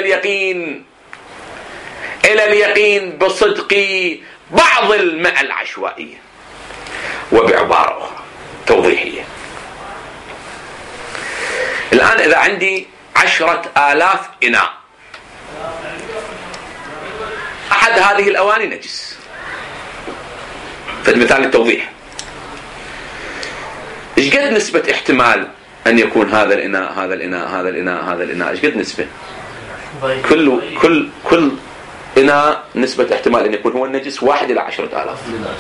اليقين بصدق بعض 100 العشوائية. وبعبارة أخرى توضيحية، الآن إذا عندي 10,000 إناء، أحد هذه الأواني نجس، فالمثال للتوضيح، إيش قد نسبة احتمال أن يكون هذا الإناء إيش قد نسبة؟ كل إناء نسبة احتمال أن يكون هو النجس 1 إلى 10,000.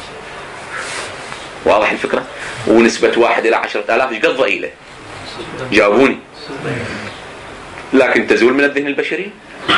واضح الفكرة؟ ونسبة 1 إلى 10,000 إيش قد ضئيلة؟ جاوبوني. لكن تزول من الذهن البشري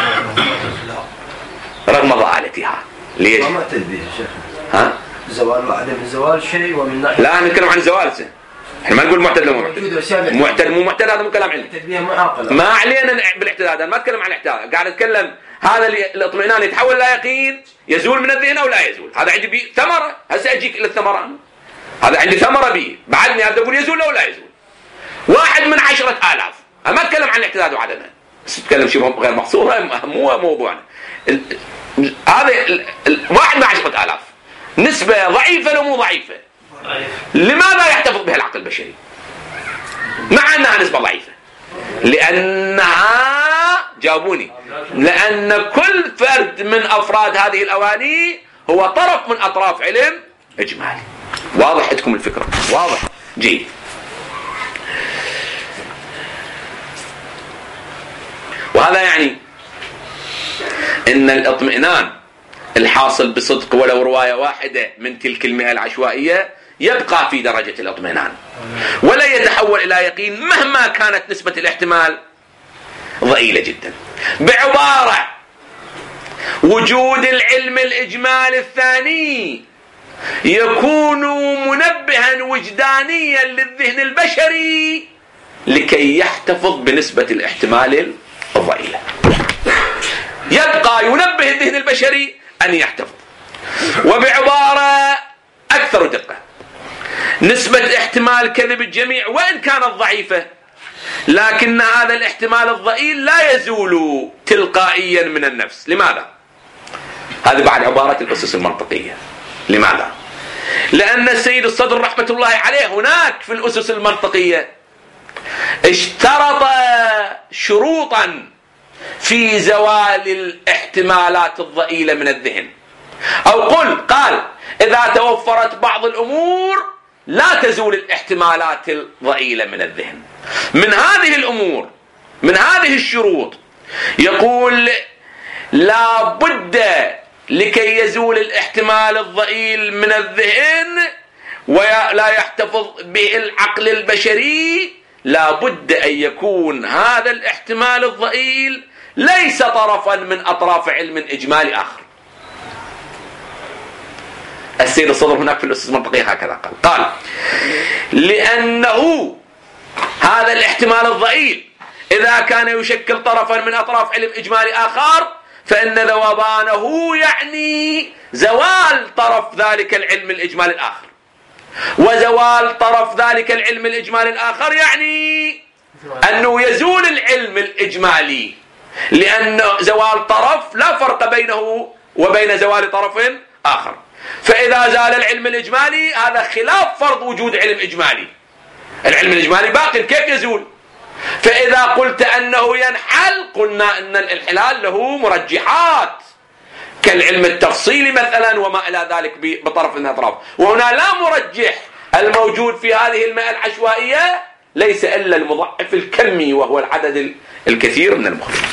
رغم ضالتها. ليش؟ ما تدري يا شيخ. زوال وعدم الزوال شيء، ومن ناحية لا نتكلم عن زوال احنا ما نقول معتدل مو معتدل، معتدل مو معتدل هذا مو كلام علمي، ما علينا بالاعتدال، ما اتكلم عن الاعتدال، قاعد اتكلم هذا الاطمئنان يتحول الى يقين، يزول من الذهن او لا يزول. هذا عندي بي ثمره، هسه اجيك للثمره، هذا عندي ثمره بي بعدني ابدا اقول يزول او لا يزول. 1 من 10,000، ما اتكلم عن الاعتداد وعدمه، بس اتكلم شيء غير محصوره، مو موضوعنا. هذا 1 من 10,000 نسبه ضعيفه لو مو ضعيفه؟ لماذا يحتفظ بها العقل البشري مع انها نسبه ضعيفه؟ لانها جاوبوني، لان كل فرد من افراد هذه الاواني هو طرف من اطراف علم اجمالي. واضح عندكم الفكره؟ واضح جيد. وهذا يعني ان الاطمئنان الحاصل بصدق ولو روايه واحده من تلك المئة العشوائيه يبقى في درجه الاطمئنان ولا يتحول الى يقين مهما كانت نسبه الاحتمال ضئيله جدا. بعباره، وجود العلم الاجمالي الثاني يكون منبها وجدانيا للذهن البشري لكي يحتفظ بنسبه الاحتمال الضئيله. يبقى ينبه الذهن البشري أن يحتفظ. وبعبارة أكثر دقة، نسبة احتمال كذب الجميع وإن كانت ضعيفة، لكن هذا الاحتمال الضئيل لا يزول تلقائيا من النفس. لماذا؟ هذه بعد عبارة الأسس المنطقية. لماذا؟ لأن السيد الصدر رحمة الله عليه هناك في الأسس المنطقية اشترط شروطا في زوال الاحتمالات الضئيلة من الذهن، أو قال إذا توفرت بعض الأمور لا تزول الاحتمالات الضئيلة من الذهن. من هذه الأمور، من هذه الشروط، يقول لا بد لكي يزول الاحتمال الضئيل من الذهن ولا يحتفظ به العقل البشري، لا بد أن يكون هذا الاحتمال الضئيل ليس طرفا من أطراف علم إجمالي آخر. السيد الصدر هناك في الأسس المنطقية هكذا قال لأنه هذا الاحتمال الضئيل إذا كان يشكل طرفا من أطراف علم إجمالي آخر فإن ذوبانه يعني زوال طرف ذلك العلم الإجمالي الآخر، وزوال طرف ذلك العلم الإجمالي الآخر يعني أنه يزول العلم الإجمالي، لأن زوال طرف لا فرق بينه وبين زوال طرف آخر. فإذا زال العلم الإجمالي هذا خلاف فرض وجود علم إجمالي، العلم الإجمالي باقي كيف يزول؟ فإذا قلت أنه ينحل قلنا أن الانحلال له مرجحات كالعلم التفصيلي مثلا وما إلى ذلك بطرف من الأطراف، وهنا لا مرجح الموجود في هذه المئة العشوائية ليس إلا المضاعف الكمي وهو العدد الكثير من المخالفين.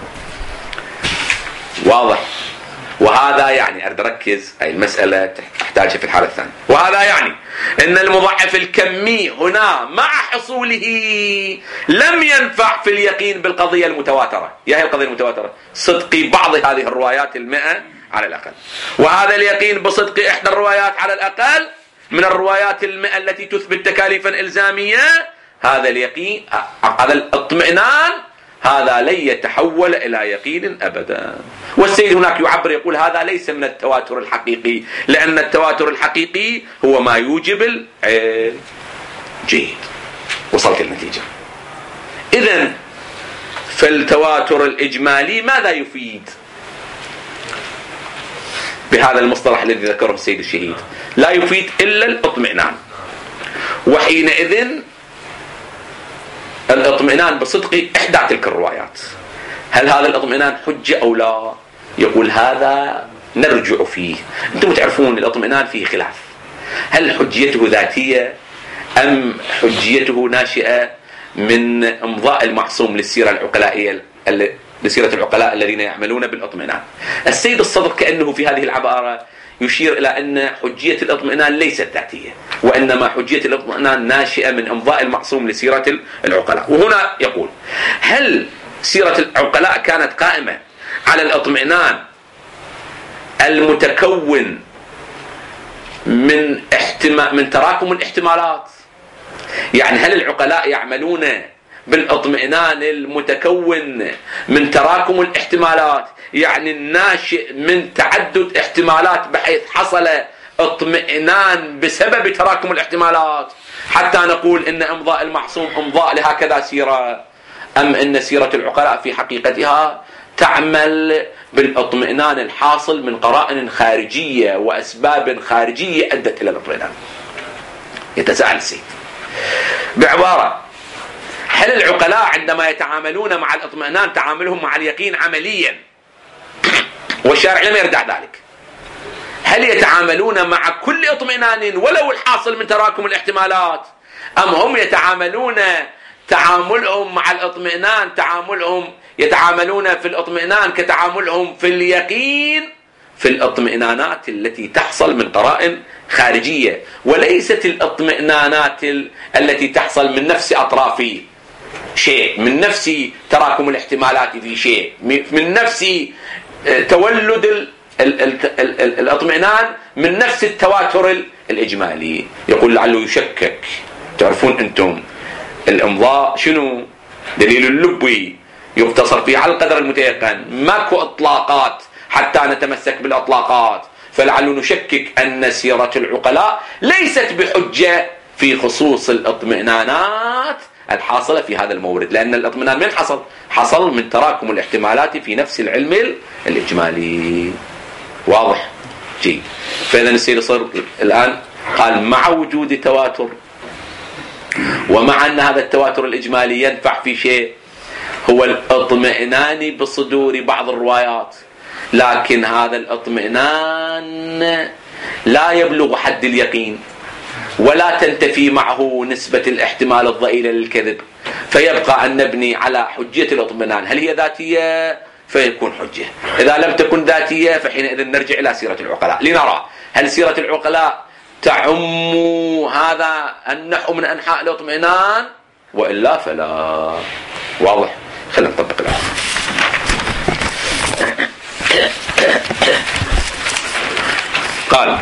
واضح؟ وهذا يعني أريد أركز أي المسألة تحتاجها في الحالة الثانية. وهذا يعني أن المضاعف الكمي هنا مع حصوله لم ينفع في اليقين بالقضية المتواترة. يا هي القضية المتواترة؟ صدق بعض هذه الروايات 100 على الأقل، وهذا اليقين بصدق إحدى الروايات على الأقل من الروايات 100 التي تثبت تكاليفا إلزامية. هذا اليقين، هذا الاطمئنان، هذا لن يتحول إلى يقين أبدا. والسيد هناك يعبر يقول هذا ليس من التواتر الحقيقي، لأن التواتر الحقيقي هو ما يوجب العلم. جيد، وصلت النتيجة. إذن فالتواتر الإجمالي ماذا يفيد بهذا المصطلح الذي ذكره السيد الشهيد؟ لا يفيد إلا الاطمئنان. وحينئذ الاطمئنان بصدق إحدى تلك الروايات، هل هذا الاطمئنان حجة أو لا؟ يقول هذا نرجع فيه. أنتم تعرفون الاطمئنان فيه خلاف، هل حجيته ذاتية أم حجيته ناشئة من إمضاء المعصوم للسيرة العقلائية، لسيرة العقلاء الذين يعملون بالاطمئنان. السيد الصدر كأنه في هذه العبارة يشير إلى أن حجية الاطمئنان ليست ذاتية، وإنما حجية الاطمئنان ناشئة من إمضاء المعصوم لسيرة العقلاء. وهنا يقول هل سيرة العقلاء كانت قائمة على الاطمئنان المتكون من تراكم الاحتمالات يعني هل العقلاء يعملون بالاطمئنان المتكون من تراكم الاحتمالات، يعني الناشئ من تعدد احتمالات بحيث حصل اطمئنان بسبب تراكم الاحتمالات حتى نقول ان امضاء المعصوم امضاء لهكذا سيرة، ام ان سيرة العقلاء في حقيقتها تعمل بالاطمئنان الحاصل من قرائن خارجية واسباب خارجية ادت الى الاطمئنان؟ يتساءل السيد. بعبارة، هل العقلاء عندما يتعاملون مع الاطمئنان تعاملهم مع اليقين عمليا والشارع لم يردع ذلك؟ هل يتعاملون مع كل اطمئنان ولو الحاصل من تراكم الاحتمالات، ام هم يتعاملون تعاملهم مع الاطمئنان يتعاملون في الاطمئنان كتعاملهم في اليقين في الاطمئنانات التي تحصل من قرائن خارجية، وليست الاطمئنانات التي تحصل من نفس أطراف شيء، من نفس تراكم الاحتمالات في شيء، من نفس تولد الاطمئنان من نفس التواتر الإجمالي. يقول لعله يشكك. تعرفون أنتم الإمضاء شنو؟ دليل اللبي يقتصر فيه على القدر المتيقن، ماكو إطلاقات حتى نتمسك بالأطلاقات، فلعل نشكك أن سيرة العقلاء ليست بحجة في خصوص الاطمئنانات الحاصلة في هذا المورد، لأن الاطمئنان من حصل من تراكم الاحتمالات في نفس العلم الإجمالي. واضح؟ جيد. فإذا السيد صار الآن قال مع وجود تواتر، ومع أن هذا التواتر الإجمالي ينفع في شيء هو الاطمئنان بصدور بعض الروايات، لكن هذا الاطمئنان لا يبلغ حد اليقين ولا تنتفي معه نسبة الاحتمال الضئيلة للكذب، فيبقى أن نبني على حجية الاطمئنان. هل هي ذاتية؟ فيكون حجة. إذا لم تكن ذاتية فحينئذ نرجع إلى سيرة العقلاء لنرى هل سيرة العقلاء تعم هذا النحو من أنحاء الاطمئنان وإلا فلا. واضح؟ خلينا نطبق الآن. قال: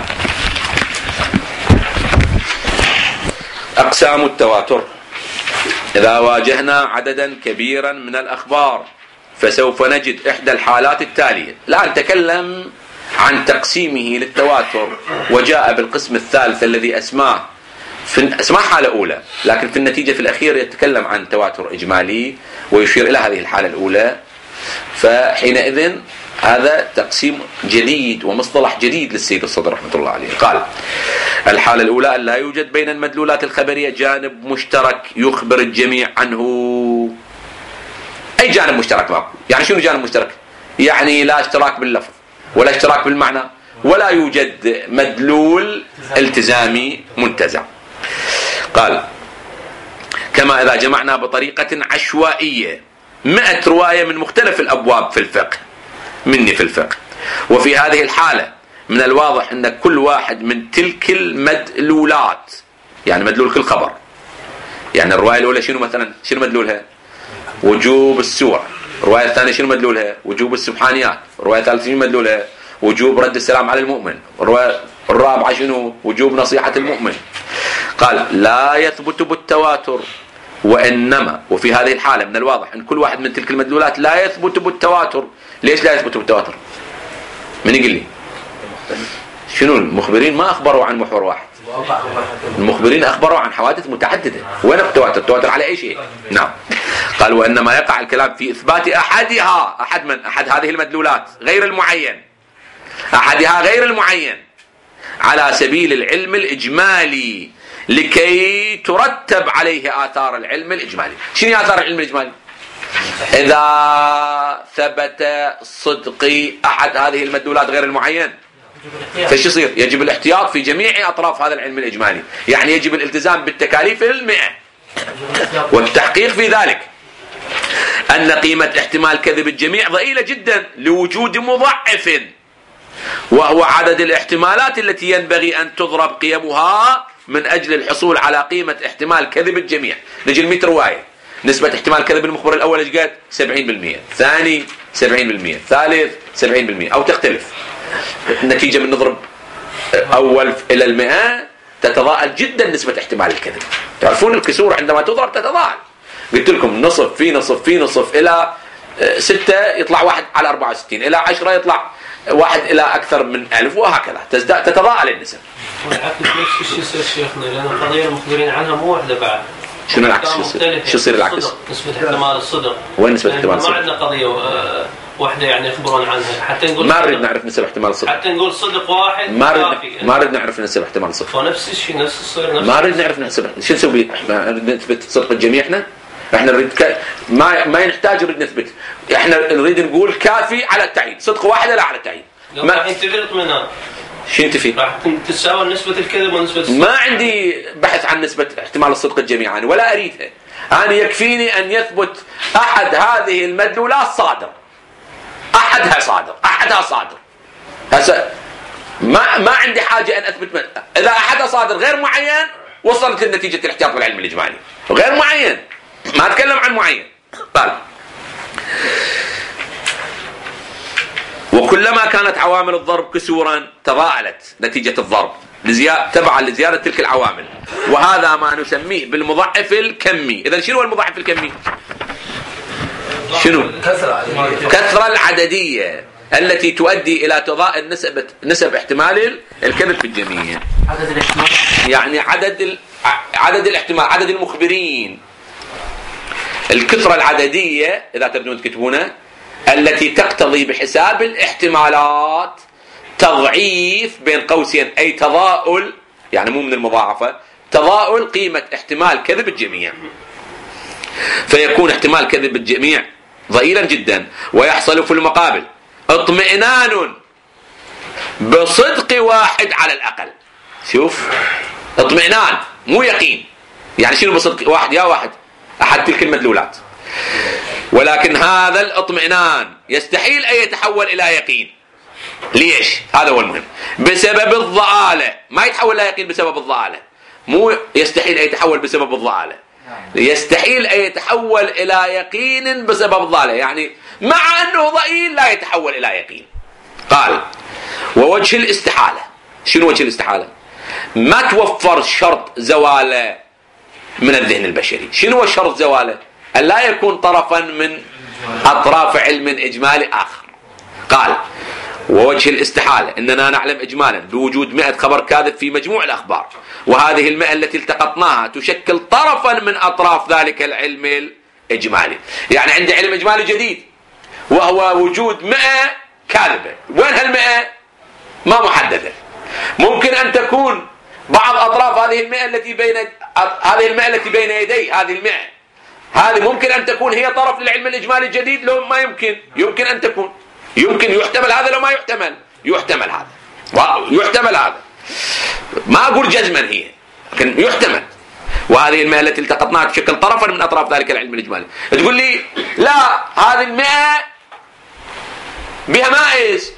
أقسام التواتر. إذا واجهنا عددا كبيرا من الأخبار فسوف نجد إحدى الحالات التالية. الآن تكلم عن تقسيمه للتواتر وجاء بالقسم الثالث الذي أسماه حالة أولى، لكن في النتيجة في الأخير يتكلم عن تواتر إجمالي ويشير إلى هذه الحالة الأولى. فحينئذ هذا تقسيم جديد ومصطلح جديد للسيد الصدر رحمة الله عليه. قال: الحالة الأولى أن لا يوجد بين المدلولات الخبرية جانب مشترك يخبر الجميع عنه. أي جانب مشترك معه؟ يعني شنو جانب مشترك؟ يعني لا اشتراك باللفظ ولا اشتراك بالمعنى ولا يوجد مدلول التزامي منتزع. قال: كما إذا جمعنا بطريقة عشوائية 100 رواية من مختلف الأبواب في الفقه وفي هذه الحالة من الواضح أن كل واحد من تلك المدلولات، يعني مدلول كل خبر، يعني الرواية الأولى شنو مثلا؟ شنو مدلولها؟ وجوب السور. الرواية الثانية شنو مدلولها؟ وجوب السبحانيات. الرواية الثالثة شنو مدلولها؟ وجوب رد السلام على المؤمن. الرواية الرابعة شنو؟ وجوب نصيحة المؤمن. قال: لا يثبت بالتواتر، وإنما وفي هذه الحالة من الواضح أن كل واحد من تلك المدلولات لا يثبت بالتواتر. ليش لا يثبت بالتواتر؟ من يقول لي؟ شنو؟ المخبرين ما أخبروا عن محور واحد، المخبرين أخبروا عن حوادث متعددة. وين التواتر؟ التواتر على أي شيء؟ نعم. قال: وإنما يقع الكلام في إثبات أحدها، أحد هذه المدلولات غير المعين، أحدها غير المعين على سبيل العلم الإجمالي لكي ترتب عليه آثار العلم الإجمالي. شنو آثار العلم الإجمالي؟ إذا ثبت صدق أحد هذه المدلولات غير المعين فايش يصير؟ يجب الاحتياط في جميع أطراف هذا العلم الإجمالي، يعني يجب الالتزام بالتكاليف 100 والتحقيق في ذلك أن قيمة احتمال كذب الجميع ضئيلة جدا لوجود مضاعف، وهو عدد الاحتمالات التي ينبغي أن تضرب قيمها من أجل الحصول على قيمة احتمال كذب الجميع. نجي 100 رواية، نسبة احتمال كذب المخبر الأول ايش قد؟ 70%، ثاني 70%، ثالث 70%، أو تختلف. النتيجة من نضرب أول إلى 100 تتضاءل جدا نسبة احتمال الكذب. تعرفون الكسور عندما تضرب تتضاءل، قلت لكم نصف في نصف في نصف إلى 6 يطلع 1 على 64، إلى 10 يطلع 1 إلى أكثر من 1000، وهكذا تتضاءل النسب. والعكس نفس الشيء يصير شيخنا، لأن القضية المخبرين عنها مو واحدة بعد. شنو العكس؟ شو يصير العكس؟ نسبة احتمال الصدق. وين نسبة احتمال الصدق؟ ما عندنا قضية واحدة يعني يخبرون عنها حتى نقول ما نريد نعرف نسبة احتمال الصدق، حتى نقول صدق واحد ما نريد نعرف نسبة احتمال الصدق. ونفس الشيء نفس الصير نفس ما نريد نعرف نسبة. شو نسوي؟ احنا نريد نثبت صدق الجميع. احنا نريد ما نحتاج نريد نثبت، احنا نريد نقول كافي على التعيين، صدق واحد لا على التعيين. ما انت غلط منها. شو انت فيه؟ راح تتساوى نسبة الكذب ونسبة الصدق. ما عندي بحث عن نسبة احتمال الصدق الجميع أنا ولا أريدها. أنا يكفيني أن يثبت أحد هذه المدلولات صادر، أحدها صادر. هسه ما عندي حاجة أن أثبت إذا أحدها صادر غير معين وصلت لنتيجة الاحتياط بالعلم الإجمالي، غير معين ما أتكلم عن معين. طيب، وكلما كانت عوامل الضرب كسورا تضاءلت نتيجة الضرب تبعا لزيادة تلك العوامل، وهذا ما نسميه بالمضاعف الكمي. إذن شنو المضاعف الكمي؟ شنو؟ كثرة العددية التي تؤدي إلى تضاءل نسب احتمال الكذب في الجميع. عدد الاحتمال يعني عدد الاحتمال، عدد المخبرين. الكثرة العددية إذا تبدون تكتبونها التي تقتضي بحساب الاحتمالات تضعيف بين قوسين، أي تضاؤل، يعني مو من المضاعفة، تضاؤل قيمة احتمال كذب الجميع، فيكون احتمال كذب الجميع ضئيلا جدا، ويحصل في المقابل اطمئنان بصدق واحد على الأقل. شوف، اطمئنان مو يقين. يعني شنو بصدق واحد؟ يا واحد أحد تلك المدلولات، ولكن هذا الاطمئنان يستحيل أن يتحول إلى يقين. ليش؟ هذا هو المهم. بسبب الضآلة، ما يتحول إلى يقين بسبب الضآلة، مو يستحيل أن يتحول بسبب الضآلة، يستحيل أن يتحول إلى يقين بسبب الضآلة، يعني مع أنه ضئيل لا يتحول إلى يقين. قال: ووجه الاستحالة. شنو وجه الاستحالة؟ ما توفر شرط زواله من الذهن البشري. شنو هو شرط زواله؟ أن لا يكون طرفا من أطراف علم إجمالي آخر. قال: ووجه الاستحالة إننا نعلم إجمالا بوجود 100 خبر كاذب في مجموع الأخبار، وهذه 100 التي التقطناها تشكل طرفا من أطراف ذلك العلم الإجمالي. يعني عندي علم إجمالي جديد وهو وجود 100 كاذبة. وين هال100؟ ما محددة. ممكن أن تكون بعض أطراف هذه 100 التي بين يدي هذه ممكن أن تكون هي طرف للعلم الإجمالي الجديد، لو ما يمكن أن تكون، يمكن يحتمل هذا، لو ما يحتمل هذا، ما أقول جزما هي، لكن يحتمل. وهذه 100 التي التقطناها تشكل طرفا من أطراف ذلك العلم الإجمالي. تقول لي لا، هذه 100 بها مائز،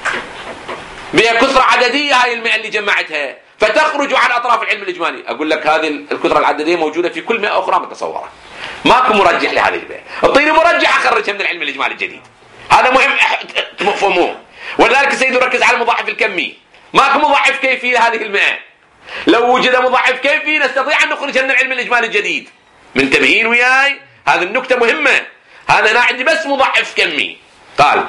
بها كثرة عددية، هاي 100 اللي جمعتها فتخرج عن أطراف العلم الإجمالي. أقول لك هذه الكثرة العددية موجودة في كل 100 أخرى متصورة، ماكو مرجح لهذه ال100. اعطيني مرجح أخرجها من العلم الإجمالي الجديد. هذا مهم تفهموه. ولذلك السيد يركز على المضاعف الكمي. ماكو مضاعف كيفي لهذه ال100. لو وجد مضاعف كيفي نستطيع أن نخرجها من العلم الإجمالي الجديد. منتبهين وياي؟ هذه النكتة مهمة. هذا أنا عندي بس مضاعف كمي. قال: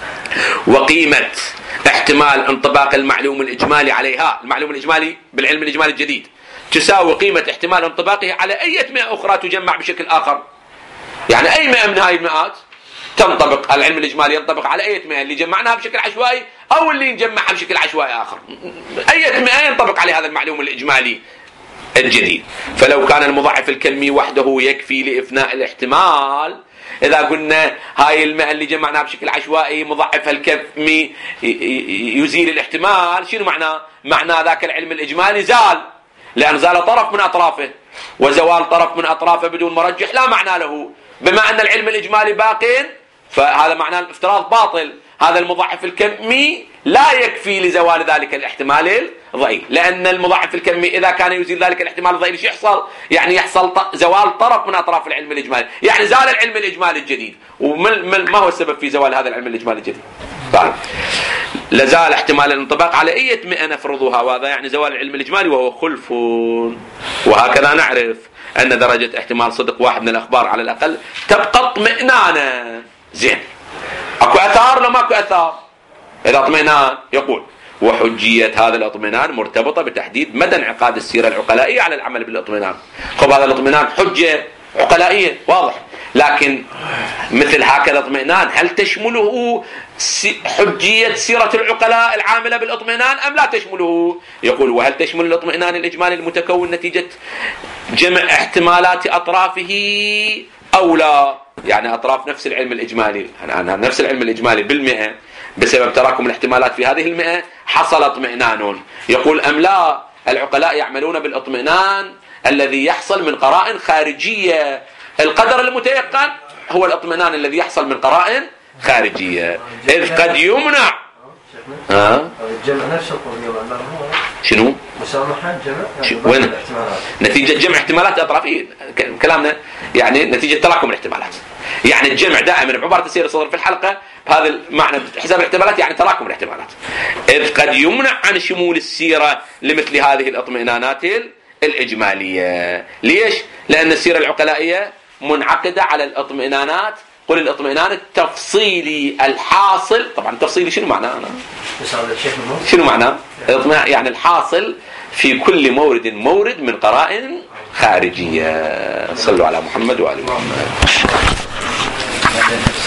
وقيمة احتمال انطباق المعلوم الإجمالي عليها، المعلوم الإجمالي بالعلم الإجمالي الجديد، تساوي قيمة احتمال انطباقه على أي 100 أخرى تجمع بشكل آخر. يعني أي 100 من هاي المئات تنطبق، العلم الإجمالي ينطبق على أي 100 اللي جمعناها بشكل عشوائي أو اللي نجمعها بشكل عشوائي آخر. أي 100 ينطبق عليه هذا المعلوم الإجمالي الجديد. فلو كان المضاعف الكمي وحده يكفي لإفناء الاحتمال، إذا قلنا هاي 100 اللي جمعناها بشكل عشوائي مضاعفها الكمي يزيل الاحتمال، شنو معناه؟ معناه ذاك العلم الإجمالي زال، لأن زال طرف من أطرافه، وزوال طرف من أطرافه بدون مرجح لا معنى له. بما أن العلم الإجمالي باق، فهذا معناه الافتراض باطل. هذا المضاعف الكمي لا يكفي لزوال ذلك الاحتمال الضئيل، لأن المضاعف الكمي إذا كان يزيل ذلك الاحتمال الضئيل ايش يحصل؟ يعني يحصل زوال طرف من أطراف العلم الإجمالي، يعني زال العلم الإجمالي الجديد. ما هو السبب في زوال هذا العلم الإجمالي الجديد؟ طيب لازال احتمال الانطباق على أي 100 نفرضها، وهذا يعني زوال العلم الإجمالي وهو خلف، وهكذا نعرف أن درجة احتمال صدق واحد من الأخبار على الأقل تبقى اطمئنانا. زين، أكو أثار ولا ماكو أثار؟ إذا اطمئنان يقول وحجية هذا الاطمئنان مرتبطة بتحديد مدى انعقاد السيرة العقلائية على العمل بالاطمئنان. خب هذا الاطمئنان حجة عقلائية واضح، لكن مثل هكذا اطمئنان هل تشمله حجية سيرة العقلاء العاملة بالاطمئنان أم لا تشمله؟ يقول وهل تشمل الاطمئنان الإجمالي المتكون نتيجة جمع احتمالات أطرافه أو لا؟ يعني أطراف نفس العلم الإجمالي، نفس العلم الإجمالي بالمئة بسبب تراكم الاحتمالات في هذه المئة حصل اطمئنان. يقول أم لا، العقلاء يعملون بالاطمئنان الذي يحصل من قرائن خارجية. القدر المتيقن هو الاطمئنان الذي يحصل من قرائن خارجية، إذ قد يمنع الجمع نفسه شنو؟ مسامحة جمع وين؟ نتيجة جمع احتمالات أطرافية، كلامنا يعني نتيجة تراكم الاحتمالات. يعني الجمع دائما بعبارة تسير الصدر في الحلقة بهذا المعنى حساب الاحتمالات، يعني تراكم الاحتمالات، إذ قد يمنع عن شمول السيرة لمثل هذه الاطمئنانات الإجمالية. ليش؟ لأن السيرة العقلائية منعقدة على الاطمئنانات. قل الاطمئنان التفصيلي الحاصل، طبعا التفصيلي شنو معناه؟ شنو معناه؟ يعني الحاصل في كل مورد من قرائن خارجية. صلوا على محمد وآل محمد.